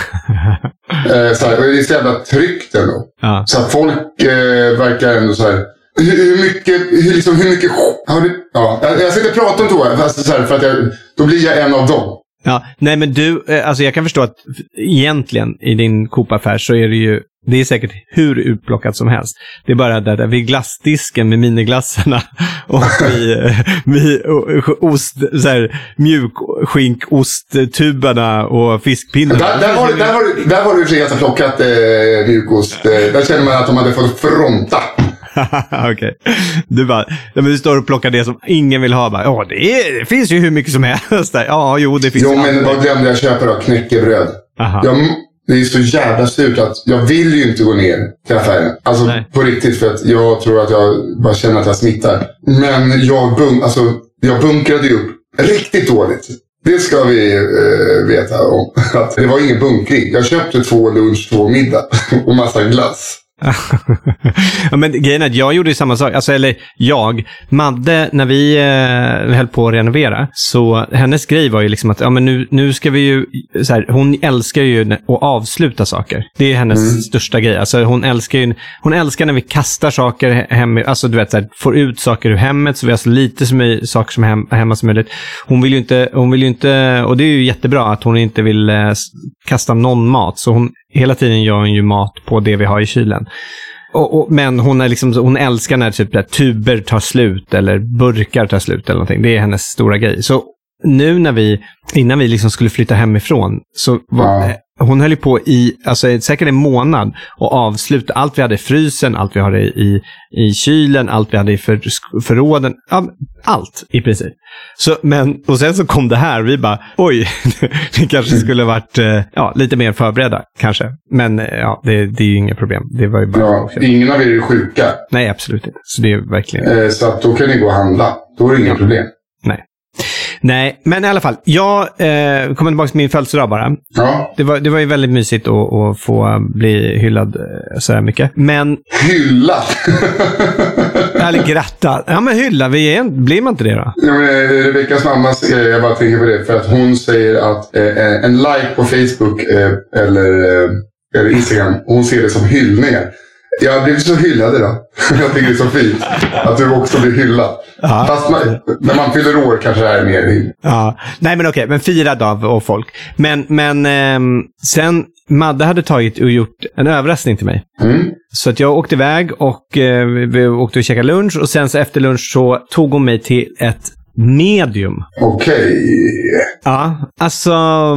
G: eh, så här, och det är så jävla tryggt ändå. Ja. Så att folk eh, verkar ändå så här... Hur, hur mycket... Hur, liksom, hur mycket... Har du, ja, jag, jag ska inte prata om toa, fast så här, för att jag, då blir jag en av dem.
F: Ja, nej men du, alltså jag kan förstå att egentligen i din Coop-affär så är det ju, det är säkert hur utplockat som helst. Det är bara där, där vid glassdisken med miniglassarna och vid, vid ost, så här, mjukskinkosttuberna och fiskpinnarna.
G: Där, där var det, där var det, där var det ju för att ha plockat eh, mjukost. Där känner man att de hade fått fronta.
F: Okej. Okay. Du bara, men du står och plockar det som ingen vill ha. Ja, det, är, det finns ju hur mycket som helst där. Ja, jo, det finns.
G: Jo, men vad glömde jag köpa då? Knäckebröd. Jag, det är så jävla surt att jag vill ju inte gå ner till affären. Alltså Nej. På riktigt, för att jag tror att jag bara känner att jag smittar. Men jag, bunk, alltså, jag bunkrade ju upp riktigt dåligt. Det ska vi eh, veta om. Att det var ingen bunkring. Jag köpte två lunch, två middag och massa glass.
F: Ja, men grejen är att jag gjorde samma sak, alltså, eller jag Madde, när vi eh, höll på att renovera, så hennes grej var ju liksom att ja, men nu, nu ska vi ju så här, hon älskar ju att avsluta saker. Det är hennes mm. största grej, alltså hon älskar ju, hon älskar när vi kastar saker hem, alltså du vet så här, får ut saker ur hemmet så vi har så lite som är, saker som hem, hemma som möjligt. Hon vill ju inte, hon vill ju inte, och det är ju jättebra att hon inte vill eh, kasta någon mat, så hon hela tiden gör hon ju mat på det vi har i kylen. Och, och, men hon, är liksom, hon älskar när typ där tuber tar slut eller burkar tar slut eller någonting. Det är hennes stora grej. Så nu när vi, innan vi liksom skulle flytta hemifrån, så var, ja. hon höll ju på i alltså, säkert en månad och avsluta allt vi hade i frysen, allt vi hade i, i kylen, allt vi hade i för, förråden, allt i princip. Så, men, och sen så kom det här och vi bara, oj, vi kanske skulle varit ja, lite mer förberedda, kanske. Men ja, det, det är ju inga problem. Det var ju bara
G: ja, ingen av er är sjuka.
F: Nej, absolut inte. Så det är verkligen...
G: Eh, så att då kan ni gå och handla. Då är det inga ja. problem.
F: Nej. Nej, men i alla fall. Jag eh, kommer tillbaka till min födelsedag bara.
G: Ja.
F: Det var, det var ju väldigt mysigt att, att få bli hyllad eh, så här mycket. Men...
G: Hyllad?
F: Eller grattad. Ja, men hylla. Vi är, blir man inte det då?
G: Ja, men Rebeckas mamma, jag bara tänker på det. För att hon säger att eh, en like på Facebook eh, eller, eh, eller Instagram, hon ser det som hyllningar. Jag blev så hyllad idag. Jag tycker det är så fint att du också blir hyllad. Ja. Fast man, när man fyller år kanske det är mer.
F: Ja. Nej, men okej. Men firad av och folk. Men, men eh, sen Madde hade tagit och gjort en överraskning till mig.
G: Mm.
F: Så att jag åkte iväg och eh, vi åkte och käkade lunch. Och sen så efter lunch så tog hon mig till ett medium.
G: Okej. Okay.
F: Ja, alltså...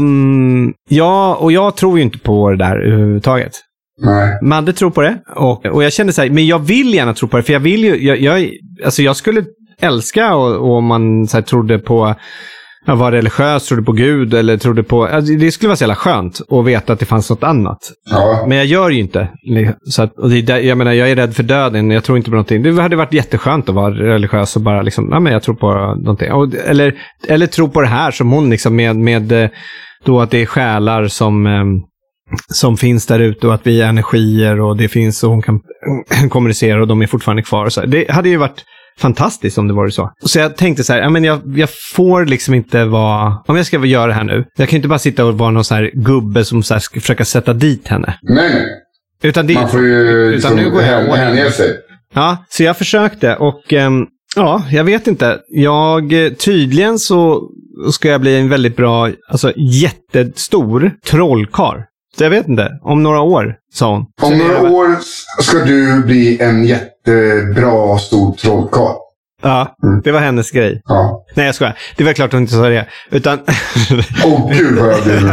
F: Ja, och jag tror ju inte på det där överhuvudtaget.
G: Nej.
F: Madde tror på det och, och jag kände så här, men jag vill gärna tro på det, för jag vill ju, jag, jag, alltså jag skulle älska och, och man så här, trodde på, ja, var religiös, trodde på Gud eller trodde på, alltså, det skulle vara så jävla skönt att veta att det fanns något annat.
G: Ja.
F: Men jag gör ju inte. Så att, och det är där, jag menar, jag är rädd för döden, jag tror inte på någonting. Det hade varit jätteskönt att vara religiös och bara liksom, ja men jag tror på någonting. Och, eller, eller tro på det här som hon liksom med, med då att det är själar som som finns där ute och att vi är energier och det finns och hon kan kommunicera och de är fortfarande kvar. Och så. Det hade ju varit fantastiskt om det var så. Så jag tänkte så här, ja, men jag, jag får liksom inte vara, om jag ska göra det här nu, jag kan inte bara sitta och vara någon så här gubbe som så här ska försöka sätta dit henne.
G: Nej, nej.
F: Utan det,
G: man får ju
F: utan
G: liksom hänge sig.
F: Ja, så jag försökte och um, ja, jag vet inte. Jag, tydligen så ska jag bli en väldigt bra, alltså jättestor trollkarl. Så jag vet inte. Om några år, sa hon.
G: Om några år ska du bli en jättebra stor trollkarl.
F: Ja,
G: Mm.
F: det var hennes grej.
G: Ja.
F: Nej, jag skojar. Det var klart hon inte sa det. Utan...
G: Åh, oh, gud vad jag blir nu.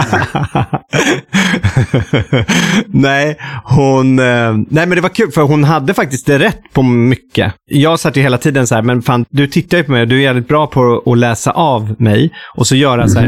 F: Nej, hon... Eh, nej, men det var kul, för hon hade faktiskt det rätt på mycket. Jag satt ju hela tiden så här, men fan, du tittar ju på mig och du är jävligt bra på att läsa av mig. Och så göra mm. så här...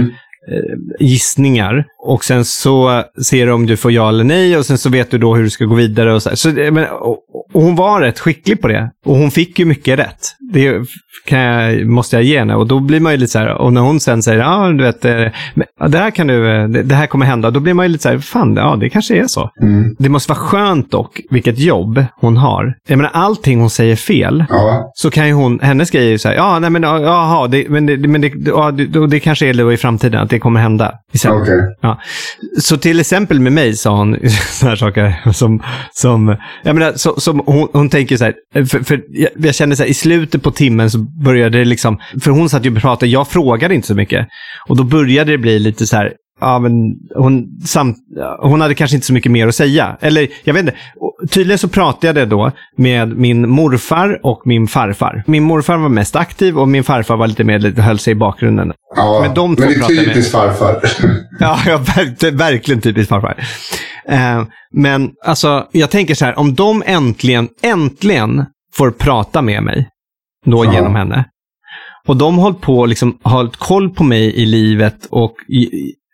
F: gissningar och sen så ser du om du får ja eller nej och sen så vet du då hur du ska gå vidare och så, så men, och, och hon var rätt skicklig på det och hon fick ju mycket rätt. Det kan jag, måste jag ge henne och då blir man ju lite så här, och när hon sen säger ja du vet men, det här kan du det, det här kommer hända, då blir man ju lite så här, fan ja det kanske är så. Mm. Det måste vara skönt dock vilket jobb hon har. Jag menar allting hon säger fel
G: ja.
F: Så kan ju hon, hennes grej är ju så här, ja nej men jaha det, men det, men det, ja, det, det kanske är det i framtiden att det kommer hända.
G: Okay.
F: Ja. Så till exempel med mig sa hon såna här saker som, som jag menar, så, som hon, hon tänker så här, för, för jag, jag kände så här, i slutet på timmen så började det liksom, för hon satt ju och pratade, jag frågade inte så mycket och då började det bli lite så här, ja men hon, samt, hon hade kanske inte så mycket mer att säga. Eller jag vet inte, tydligen så pratade jag då med min morfar och min farfar. Min morfar var mest aktiv och min farfar var lite mer, höll sig i bakgrunden.
G: Ja, men, de men det är typiskt med. Farfar.
F: Ja, ja ver- verkligen typiskt farfar. Uh, men alltså, jag tänker så här, om de äntligen, äntligen får prata med mig då ja. Genom henne. Och de har på liksom, har koll på mig i livet och i,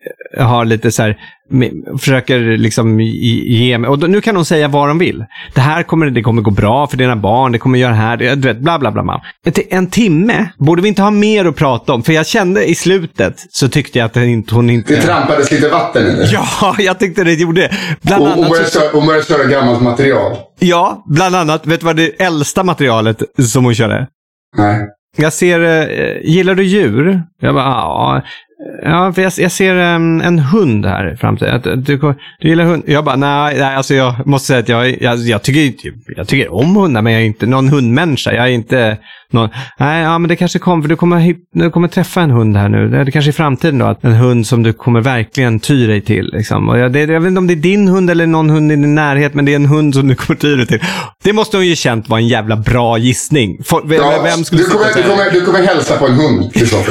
F: har lite så här, försöker liksom ge mig, och då, nu kan de säga vad de vill. Det här kommer, det kommer gå bra för dina barn, det kommer göra det här, du vet, bla bla bla. bla. En timme borde vi inte ha mer att prata om, för jag kände i slutet så tyckte jag att inte, hon inte...
G: Det trampades lite vatten i det.
F: Ja, jag tyckte det gjorde.
G: Bland och, annat och började, så... köra, och började köra gammalt material.
F: Ja, bland annat, vet du vad det äldsta materialet som hon körde?
G: Nej.
F: Jag ser, äh, gillar du djur? Jag bara, ja... Ja, för jag, jag ser um, en hund här framför. Du, du, du gillar hund? Jag bara, nej, nej, alltså jag måste säga att jag, jag, jag, tycker, jag tycker om hundar, men jag är inte någon hundmänniska. Jag är inte någon... Nej, ja, men det kanske kommer, för du kommer, du kommer träffa en hund här nu. Det är kanske i framtiden då, att en hund som du kommer verkligen ty dig till. Liksom. Och jag, det, jag vet inte om det är din hund eller någon hund i din närhet, men det är en hund som du kommer ty dig till. Det måste hon ju känt vara en jävla bra gissning. For,
G: ja,
F: vem skulle
G: du, kommer, du, kommer, du kommer hälsa på en hund.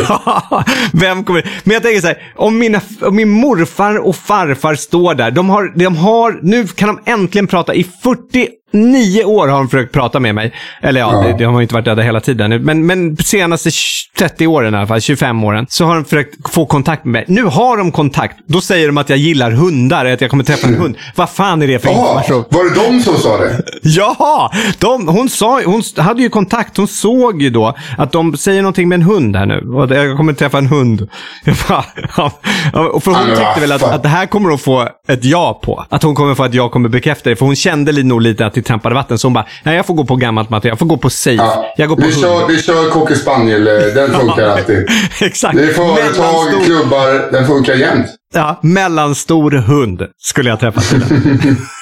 F: Vem kommer... Men jag tänker så här, om, mina, om min morfar och farfar står där, de har, de har, nu kan de äntligen prata i fyrtionio år har de försökt prata med mig. Eller ja, ja. Det, de har ju inte varit döda hela tiden. Men, men senaste trettio åren i alla fall, tjugofem åren, så har de försökt få kontakt med mig. Nu har de kontakt. Då säger de att jag gillar hundar, att jag kommer träffa en hund. Vad fan är det för
G: Aha,
F: information?
G: var det de som sa det?
F: Ja, de, hon, sa, hon hade ju kontakt. Hon såg ju då att de säger någonting med en hund här nu. Och jag kommer träffa en hund. Jag bara, ja, och för hon alltså, tyckte väl att, att det här kommer hon få ett ja på. Att hon kommer få att jag kommer bekräfta det. För hon kände nog lite att det trampade vatten. Så hon bara, nej jag får gå på gammalt material. Jag får gå på safe. Ja, jag går på
G: vi, kör, vi kör Cocker Spaniel. Den funkar alltid.
F: Exakt.
G: Det är företag, klubbar. Den funkar jämt.
F: Ja, mellanstor hund skulle jag träffa till den.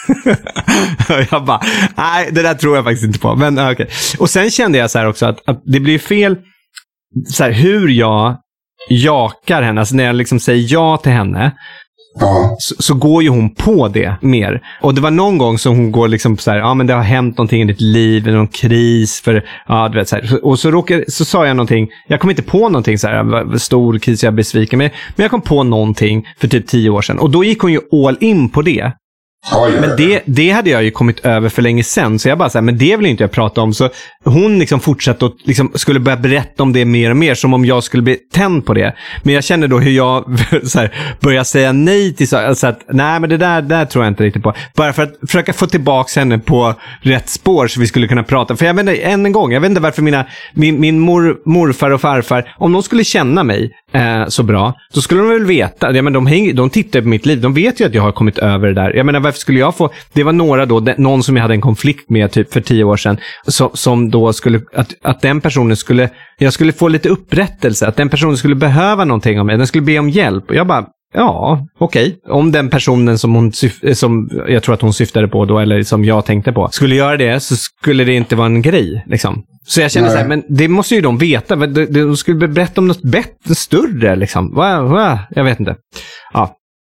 F: Jag bara, nej det där tror jag faktiskt inte på. Men okej. Okay. Och sen kände jag så här också att, att det blir fel så här, hur jag jakar henne, alltså när jag liksom säger ja till henne, ja. så, så går ju hon på det mer. Och det var någon gång som hon går liksom så här, ja men det har hänt någonting i ditt liv, någon kris för, ja du vet så här. Och så råkade, så sa jag någonting, jag kom inte på någonting så här, stor kris jag är besviken med, men jag kom på någonting för typ tio år sedan. Och då gick hon ju all in på det.
G: Oj,
F: men det, det hade jag ju kommit över för länge sedan. Så jag bara så här, men det vill inte jag prata om. Så hon liksom fortsatte och liksom skulle börja berätta om det mer och mer, som om jag skulle bli tänd på det. Men jag kände då hur jag så här, började säga nej till så, alltså att nej men det där, där tror jag inte riktigt på. Bara för att försöka få tillbaka henne på rätt spår så vi skulle kunna prata. För jag vet inte, än en gång, jag vet inte varför mina, min, min mor, morfar och farfar, om de skulle känna mig eh, så bra, då skulle de väl veta. Ja, men de, häng, de tittar på mitt liv, de vet ju att jag har kommit över det där. Jag menar, varför skulle jag få, det var några då, de, någon som jag hade en konflikt med typ för tio år sedan, så, som då skulle, att, att den personen skulle, jag skulle få lite upprättelse, att den personen skulle behöva någonting av mig, den skulle be om hjälp. Och jag bara, ja, okej. Okay. Om den personen som hon syf- som jag tror att hon syftade på då, eller som jag tänkte på, skulle göra det, så skulle det inte vara en grej, liksom. Så jag känner så här, men det måste ju de veta. De, de skulle berätta om något bättre, större, liksom. Va, va, jag vet inte. Ja.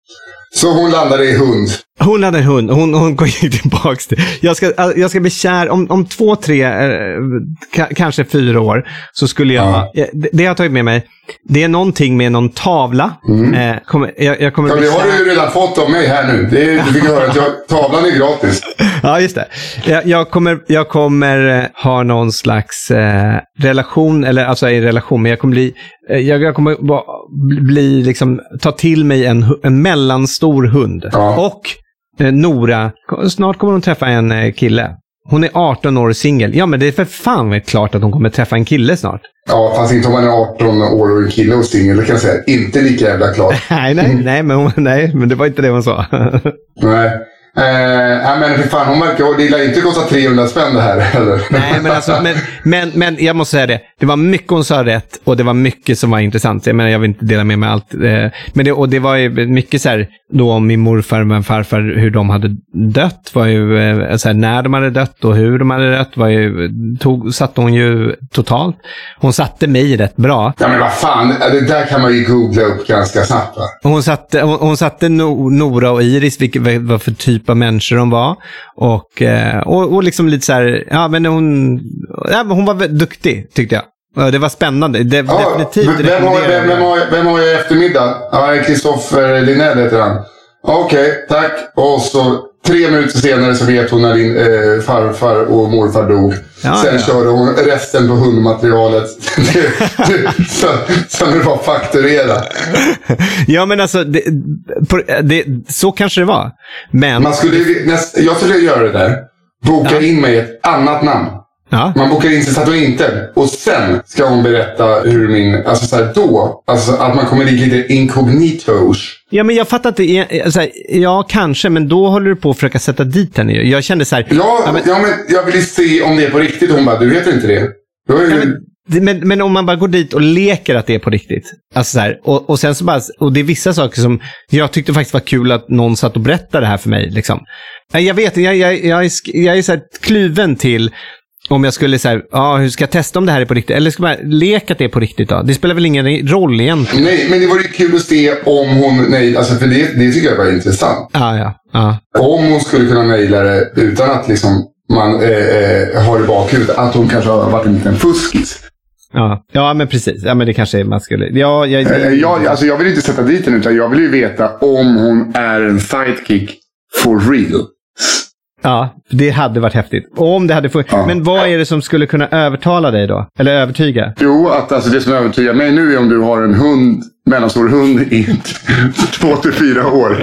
G: Så hon landade i hund.
F: Hon hade en hund. Hon, hon gick tillbaka till. Jag ska, jag ska bli kär om, om två, tre, eh, k- kanske fyra år. Så skulle jag... Ja. Det, det jag har tagit med mig. Det är någonting med någon tavla. Mm. Eh, kommer, jag, jag kommer
G: ja,
F: bli
G: det har
F: kär.
G: du ju redan fått av mig här nu. Det är, du fick höra att jag, tavlan är gratis.
F: Ja, just det. Jag, jag, kommer, jag kommer ha någon slags eh, relation. Eller alltså i relation. Men jag kommer bli... Eh, jag, jag kommer ba, bli liksom... Ta till mig en, en mellanstor hund. Ja. Och... Nora, snart kommer hon träffa en kille. Hon är arton år singel. Ja, men det är för fan väl klart att hon kommer träffa en kille snart.
G: Ja, fast inte om man är arton år och en kille och singel, det kan jag säga. Inte lika jävla klart.
F: nej, nej, nej men, hon, nej, men det var inte det hon sa.
G: nej. Eh, men för fan, hon verkar, det lär inte kosta trehundra spänn det här, eller?
F: Nej, men alltså, men, men, men jag måste säga det. Det var mycket hon sa rätt och det var mycket som var intressant. Jag menar, jag vill inte dela med mig allt. Eh, men det, och det var ju mycket så här, då om min morfar och min farfar, hur de hade dött, var ju eh, så här, när de hade dött och hur de hade dött, var ju, tog, satte hon ju totalt. Hon satte mig rätt bra.
G: Ja, men vad fan, det där kan man ju googla upp ganska snabbt, va?
F: Hon satte, hon, hon satte no, Nora och Iris, vilket var för typ av människor de var. Och, och, och liksom lite så här, ja men hon, ja, hon var väldigt duktig, tyckte jag. Det var spännande. Det,
G: ja,
F: definitivt.
G: Vem har, vem, vem, har, vem har jag i eftermiddag? Ja, Kristoffer Linell heter han. Okej, okay, tack. Och så tre minuter senare så vet hon när din eh, farfar och morfar dog. Ja, Sen ja. körde hon resten på hundmaterialet. så, så det var fakturera.
F: Ja, men alltså, det, på, det, så kanske det var. Men...
G: Man skulle, näst, jag skulle göra det där. Boka ja. in mig ett annat namn. Ja. Man bokar in sig så att hon inte. Och sen ska hon berätta hur min... Alltså så här då. Alltså att man kommer ligga lite incognitos. Ja, men jag fattar inte. Alltså, ja, kanske. Men då håller du på att försöka sätta dit henne. Jag kände så här... Ja, ja, men, ja, men jag vill se om det är på riktigt. Hon bara, du vet inte det. Då är
F: ja, men... Men, men om man bara går dit och leker att det är på riktigt. Alltså så här, och, och sen så bara, och det är vissa saker som jag tyckte faktiskt var kul att någon satt och berättade det här för mig liksom. Jag vet, jag, jag, jag, är, jag är så här kluven till om jag skulle säga, ja, hur ska jag testa om det här är på riktigt? Eller ska jag leka att det är på riktigt då? Det spelar väl ingen roll egentligen.
G: Nej, men det var ju kul att se om hon, nej, alltså för det, det tycker jag var intressant.
F: Ja, ja, ja.
G: Om hon skulle kunna naila det utan att liksom man eh, eh, har i bakhuvudet att hon kanske har varit en liten fuskis.
F: Ja, ja, men precis. Ja, men det kanske man skulle... Ja, jag,
G: jag, jag, alltså jag vill inte sätta dit den, utan jag vill ju veta om hon är en sidekick for real.
F: Ja, det hade varit häftigt. Och om det hade fått... Ja. Men vad är det som skulle kunna övertala dig då? Eller övertyga?
G: Jo, att alltså det som övertygar mig nu är om du har en hund, mellanstor hund i två till fyra år.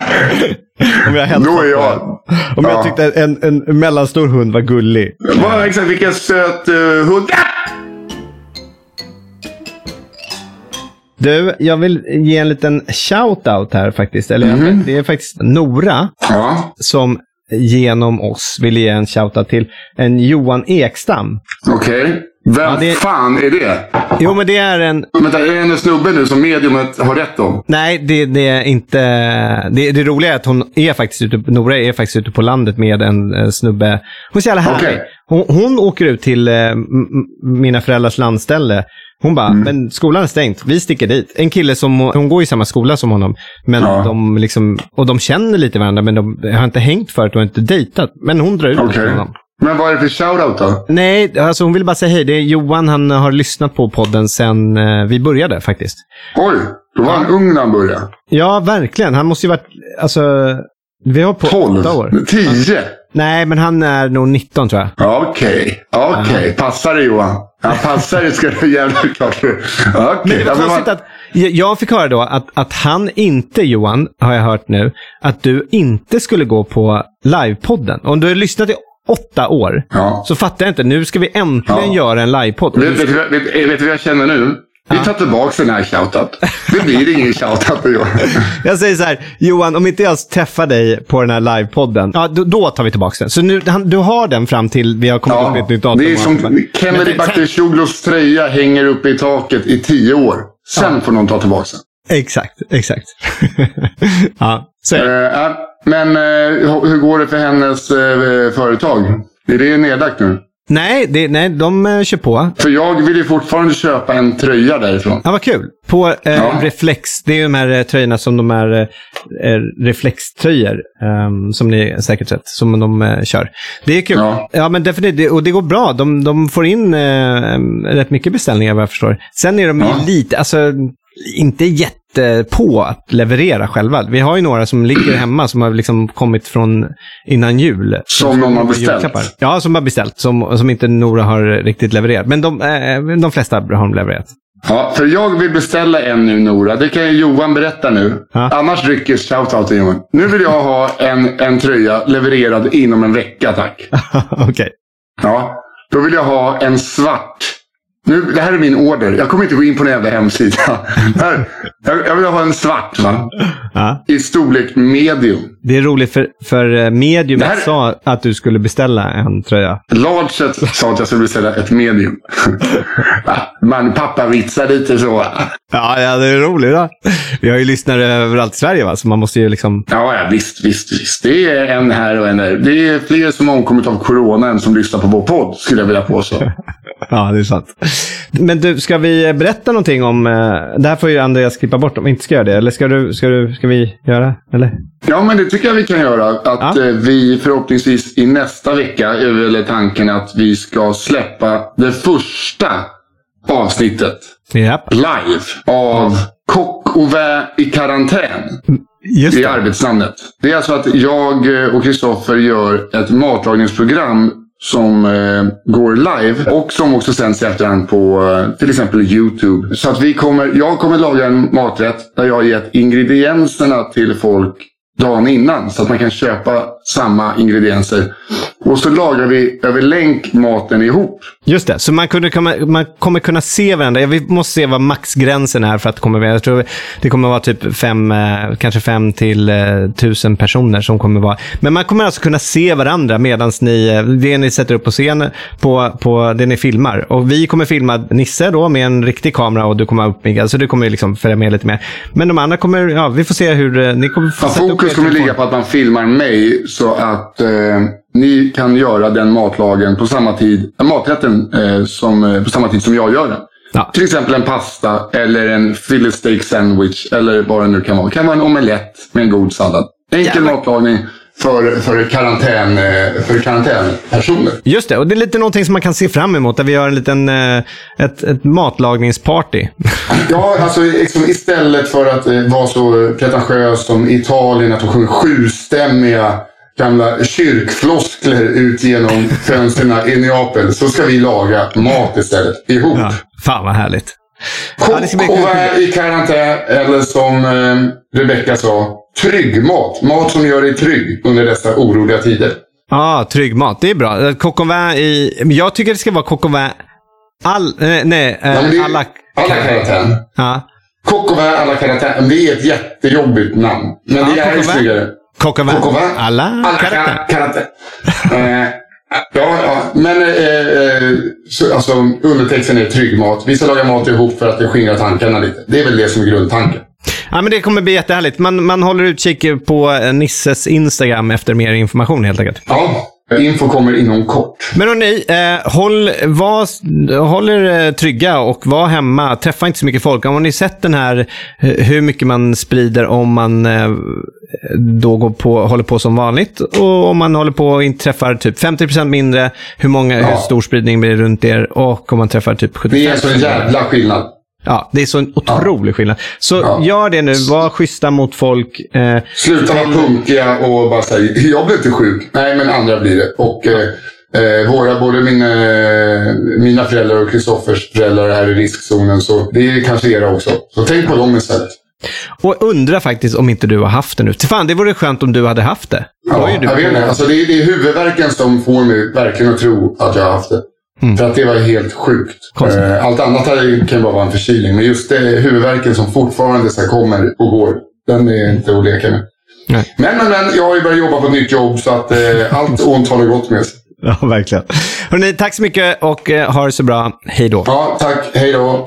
F: Om jag då är jag... Om jag ja. tyckte en, en mellanstor hund var gullig.
G: Vad exakt, vilken söt uh, hund...
F: Du, jag vill ge en liten shout-out här faktiskt. Eller mm-hmm. det är faktiskt Nora
G: ja.
F: som genom oss vill ge en shoutout till en Johan Ekstam.
G: Okej. Okay. Vem ja, det... fan är det?
F: Jo, men det är en...
G: Men är det en snubbe nu som mediumet har rätt om?
F: Nej, det, det är inte... Det, det roliga är att hon är faktiskt ute... Nora är faktiskt ute på landet med en, en snubbe. Hon är så jävla härlig. Okay. Hon, hon åker ut till eh, m- mina föräldrars landställe. Hon bara, mm. men skolan är stängt. Vi sticker dit. En kille som... Hon går i samma skola som honom. Men ja. de liksom... Och de känner lite varandra, men de har inte hängt förut och inte dejtat. Men hon drar ut
G: okay. honom. Men vad är det för shoutout då?
F: Nej, alltså hon vill bara säga hej. Det är Johan, han har lyssnat på podden sen eh, vi började faktiskt.
G: Oj, då var han ung när han började.
F: Ja, verkligen. Han måste ju varit, alltså, vi har på
G: tolv,
F: åtta år.
G: tio?
F: Nej, men han är nog nitton tror jag.
G: Okej, okay. okej. Okay. Passar det Johan? Ja, passar det ska det jävligt klart. Okej. Okay.
F: Men det var konstigt att, jag fick höra då att, att han inte, Johan, har jag hört nu, att du inte skulle gå på livepodden. Om du har lyssnat i åtta år, ja. så fattar jag inte. Nu ska vi äntligen ja. göra en livepodd.
G: Vet, vet, vet, vet, vet du vad jag känner nu? Vi tar tillbaka den här shoutout. Det blir ingen shoutout på Johan.
F: Jag säger så här, Johan, om inte jag träffar dig på den här livepodden, ja, då, då tar vi tillbaka den. Så nu, han, du har den fram till vi har kommit ja, upp med ett nytt datum.
G: Det är som Kennedy Baktercioglos tröja hänger uppe i taket i tio år. Sen ja. får någon ta tillbaka den.
F: Exakt, exakt. ja, så.
G: Uh, men uh, hur går det för hennes uh, företag? Är det nedlagt nu?
F: Nej, det, nej, de uh, kör på.
G: För jag vill ju fortfarande köpa en tröja därifrån.
F: Ja, vad kul. På uh,
G: ja.
F: Reflex, det är ju de här uh, tröjorna som de är uh, reflextröjor um, som ni säkert sett, som de uh, kör. Det är kul. Ja, ja men definitivt. Och det går bra. De, de får in uh, rätt mycket beställningar vad jag förstår. Sen är de ja. ju lite, alltså inte jätte på att leverera själva. Vi har ju några som ligger hemma som har liksom kommit från innan jul.
G: Som någon har beställt?
F: Ja, som har beställt. Som, som inte Nora har riktigt levererat. Men de, eh, de flesta har de levererat.
G: Ja, för jag vill beställa en nu, Nora. Det kan ju Johan berätta nu. Ja. Annars rycker shoutout till Johan. Nu vill jag ha en, en tröja levererad inom en vecka, tack.
F: Okej. Okay.
G: Ja, då vill jag ha en svart. Nu, det här är min order. Jag kommer inte gå in på en jävla hemsida. Här, jag, jag vill ha en svart, va? Ja. I storlek medium.
F: Det är roligt för, för medium här... sa att du skulle beställa en tröja.
G: Larget sa att jag skulle beställa ett medium. Man pappa vitsar lite så.
F: Ja, ja, det är roligt då. Vi har ju lyssnare överallt i Sverige, va? Så man måste ju liksom...
G: Ja, ja, visst, visst, visst. Det är en här och en där. Det är fler som har omkommit av corona än som lyssnar på vår podd, skulle jag vilja påstå.
F: Ja, det är sant. Men du, ska vi berätta någonting om... Uh, det här får ju Andreas klippa bort om vi inte ska göra det. Eller ska, du, ska, du, ska vi göra? Eller?
G: Ja, men det tycker jag vi kan göra. Att ja. uh, vi förhoppningsvis i nästa vecka är väl tanken att vi ska släppa det första avsnittet
F: yep.
G: live av mm. Kock och vä i karantän.
F: Just
G: i arbetsnamnet. Det är alltså att jag och Kristoffer gör ett matlagningsprogram som eh, går live och som också sänds i efterhand på eh, till exempel YouTube. Så att vi kommer, jag kommer laga en maträtt där jag har gett ingredienserna till folk dagen innan så att man kan köpa samma ingredienser. Och så lagar vi över länk maten ihop.
F: Just det, så man, kunde, man kommer kunna se varandra. Vi måste se vad maxgränsen är för att komma med. Jag tror det kommer vara typ fem, kanske fem till eh, tusen personer som kommer vara. Men man kommer alltså kunna se varandra medan ni, det ni sätter upp på scen på, på det ni filmar. Och vi kommer filma Nisse då med en riktig kamera och du kommer upp Mikael. Så du kommer liksom följa med lite mer. Men de andra kommer, ja, vi får se hur ni kommer få sätta upp.
G: Fokus kommer ligga på att man filmar mig så att eh, ni kan göra den matlagen på samma tid, maträtten eh, som, eh, på samma tid som jag gör den. Ja. Till exempel en pasta eller en Philly steak sandwich eller vad det nu kan vara. Det kan vara en omelett med en god sallad. Enkel ja, matlagning för, för, karantän, för karantänpersoner.
F: Just det, och det är lite någonting som man kan se fram emot där vi gör en liten, ett, ett matlagningsparty.
G: Ja, alltså liksom, istället för att eh, vara så pretentiös som Italien, att de sjunger sjustämmiga gamla kyrkfloskler ut genom fönsterna i Neapel, så ska vi laga mat istället ihop. Ja,
F: fan vad härligt.
G: Kock och i karantän, eller som eh, Rebecca sa, trygg mat. Mat som gör dig trygg under dessa oroliga tider.
F: Ja, ah, trygg mat. Det är bra. Coq au vin i... Jag tycker det ska vara coq au vin all... Nej, nej
G: ja,
F: äh, alla...
G: Alla karantän.
F: Ja.
G: Coq au vin alla karantän. Det är ett jättejobbigt namn. Men ja, det är snyggare.
F: Coq au vin alla karantän.
G: eh, ja, ja, men eh, så, alltså, undertexten är trygg mat. Vi ska laga mat ihop för att det skingrar tankarna lite. Det är väl det som är grundtanken.
F: Ja, men det kommer bli jättehärligt. Man, man håller utkik på Nisses Instagram efter mer information helt enkelt.
G: Ja, info kommer inom kort.
F: Men hörni, eh, håll, var, håll er trygga och var hemma. Träffa inte så mycket folk. Har ni sett den här, hur mycket man sprider om man eh, då går på, håller på som vanligt? Och om man håller på och inte träffar typ femtio procent mindre, hur, många, ja. hur stor spridning blir det runt er? Och om man träffar typ sjuttiofem procent.
G: Det är så en jävla skillnad.
F: Ja, det är så en otrolig ja. skillnad. Så ja. gör det nu, var schyssta mot folk. Eh,
G: Sluta vara punkiga och bara säga, jag blir inte sjuk. Nej, men andra blir det. Och eh, våra, både mina, mina föräldrar och Kristoffers föräldrar är här i riskzonen. Så det är kanske era också. Så tänk på dem istället.
F: Och undra faktiskt om inte du har haft det nu. Till fan, det vore skönt om du hade haft det.
G: Ja,
F: du
G: jag vet inte. Alltså, det, är, det är huvudvärken som får mig verkligen att tro att jag har haft det. Mm. För att det var helt sjukt. Uh, allt annat här kan bara vara en förkylning. Men just det huvudvärken som fortfarande så kommer och går, den är inte att leka med. Nej. Men, men, men, jag har ju börjat jobba på ett nytt jobb så att uh, allt ont har det gått med sig.
F: Ja, verkligen. Hörrni, tack så mycket och uh, ha det så bra. Hej då.
G: Ja, tack. Hej då.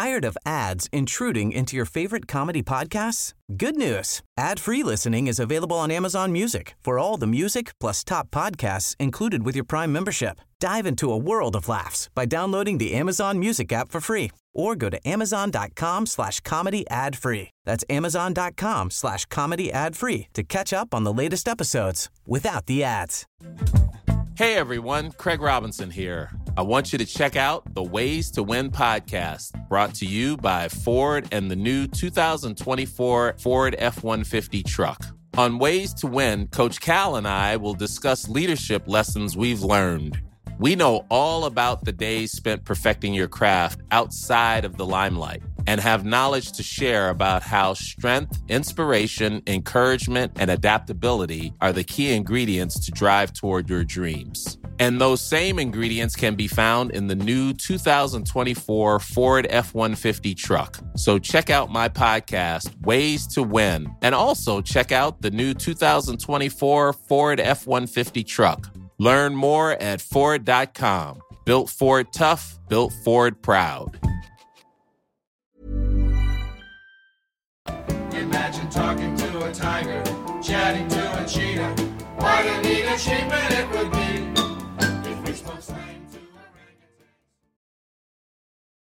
D: Tired of ads intruding into your favorite comedy podcasts? Good news. Ad-free listening is available on Amazon Music for all the music plus top podcasts included with your Prime membership. Dive into a world of laughs by downloading the Amazon Music app for free or go to amazon.com slash comedy ad free. That's amazon.com slash comedy ad free to catch up on the latest episodes without the ads.
J: Hey everyone, Craig Robinson here. I want you to check out the Ways to Win podcast, brought to you by Ford and the new two thousand twenty-four Ford F one fifty truck. On Ways to Win, Coach Cal and I will discuss leadership lessons we've learned. We know all about the days spent perfecting your craft outside of the limelight and have knowledge to share about how strength, inspiration, encouragement, and adaptability are the key ingredients to drive toward your dreams. And those same ingredients can be found in the new two thousand twenty-four Ford F one fifty truck. So check out my podcast, Ways to Win, and also check out the new two thousand twenty-four Ford F one fifty truck. Learn more at Ford dot com. Built Ford tough, built Ford proud.
E: Imagine talking to a tiger, chatting to a cheetah. What a neat achievement it would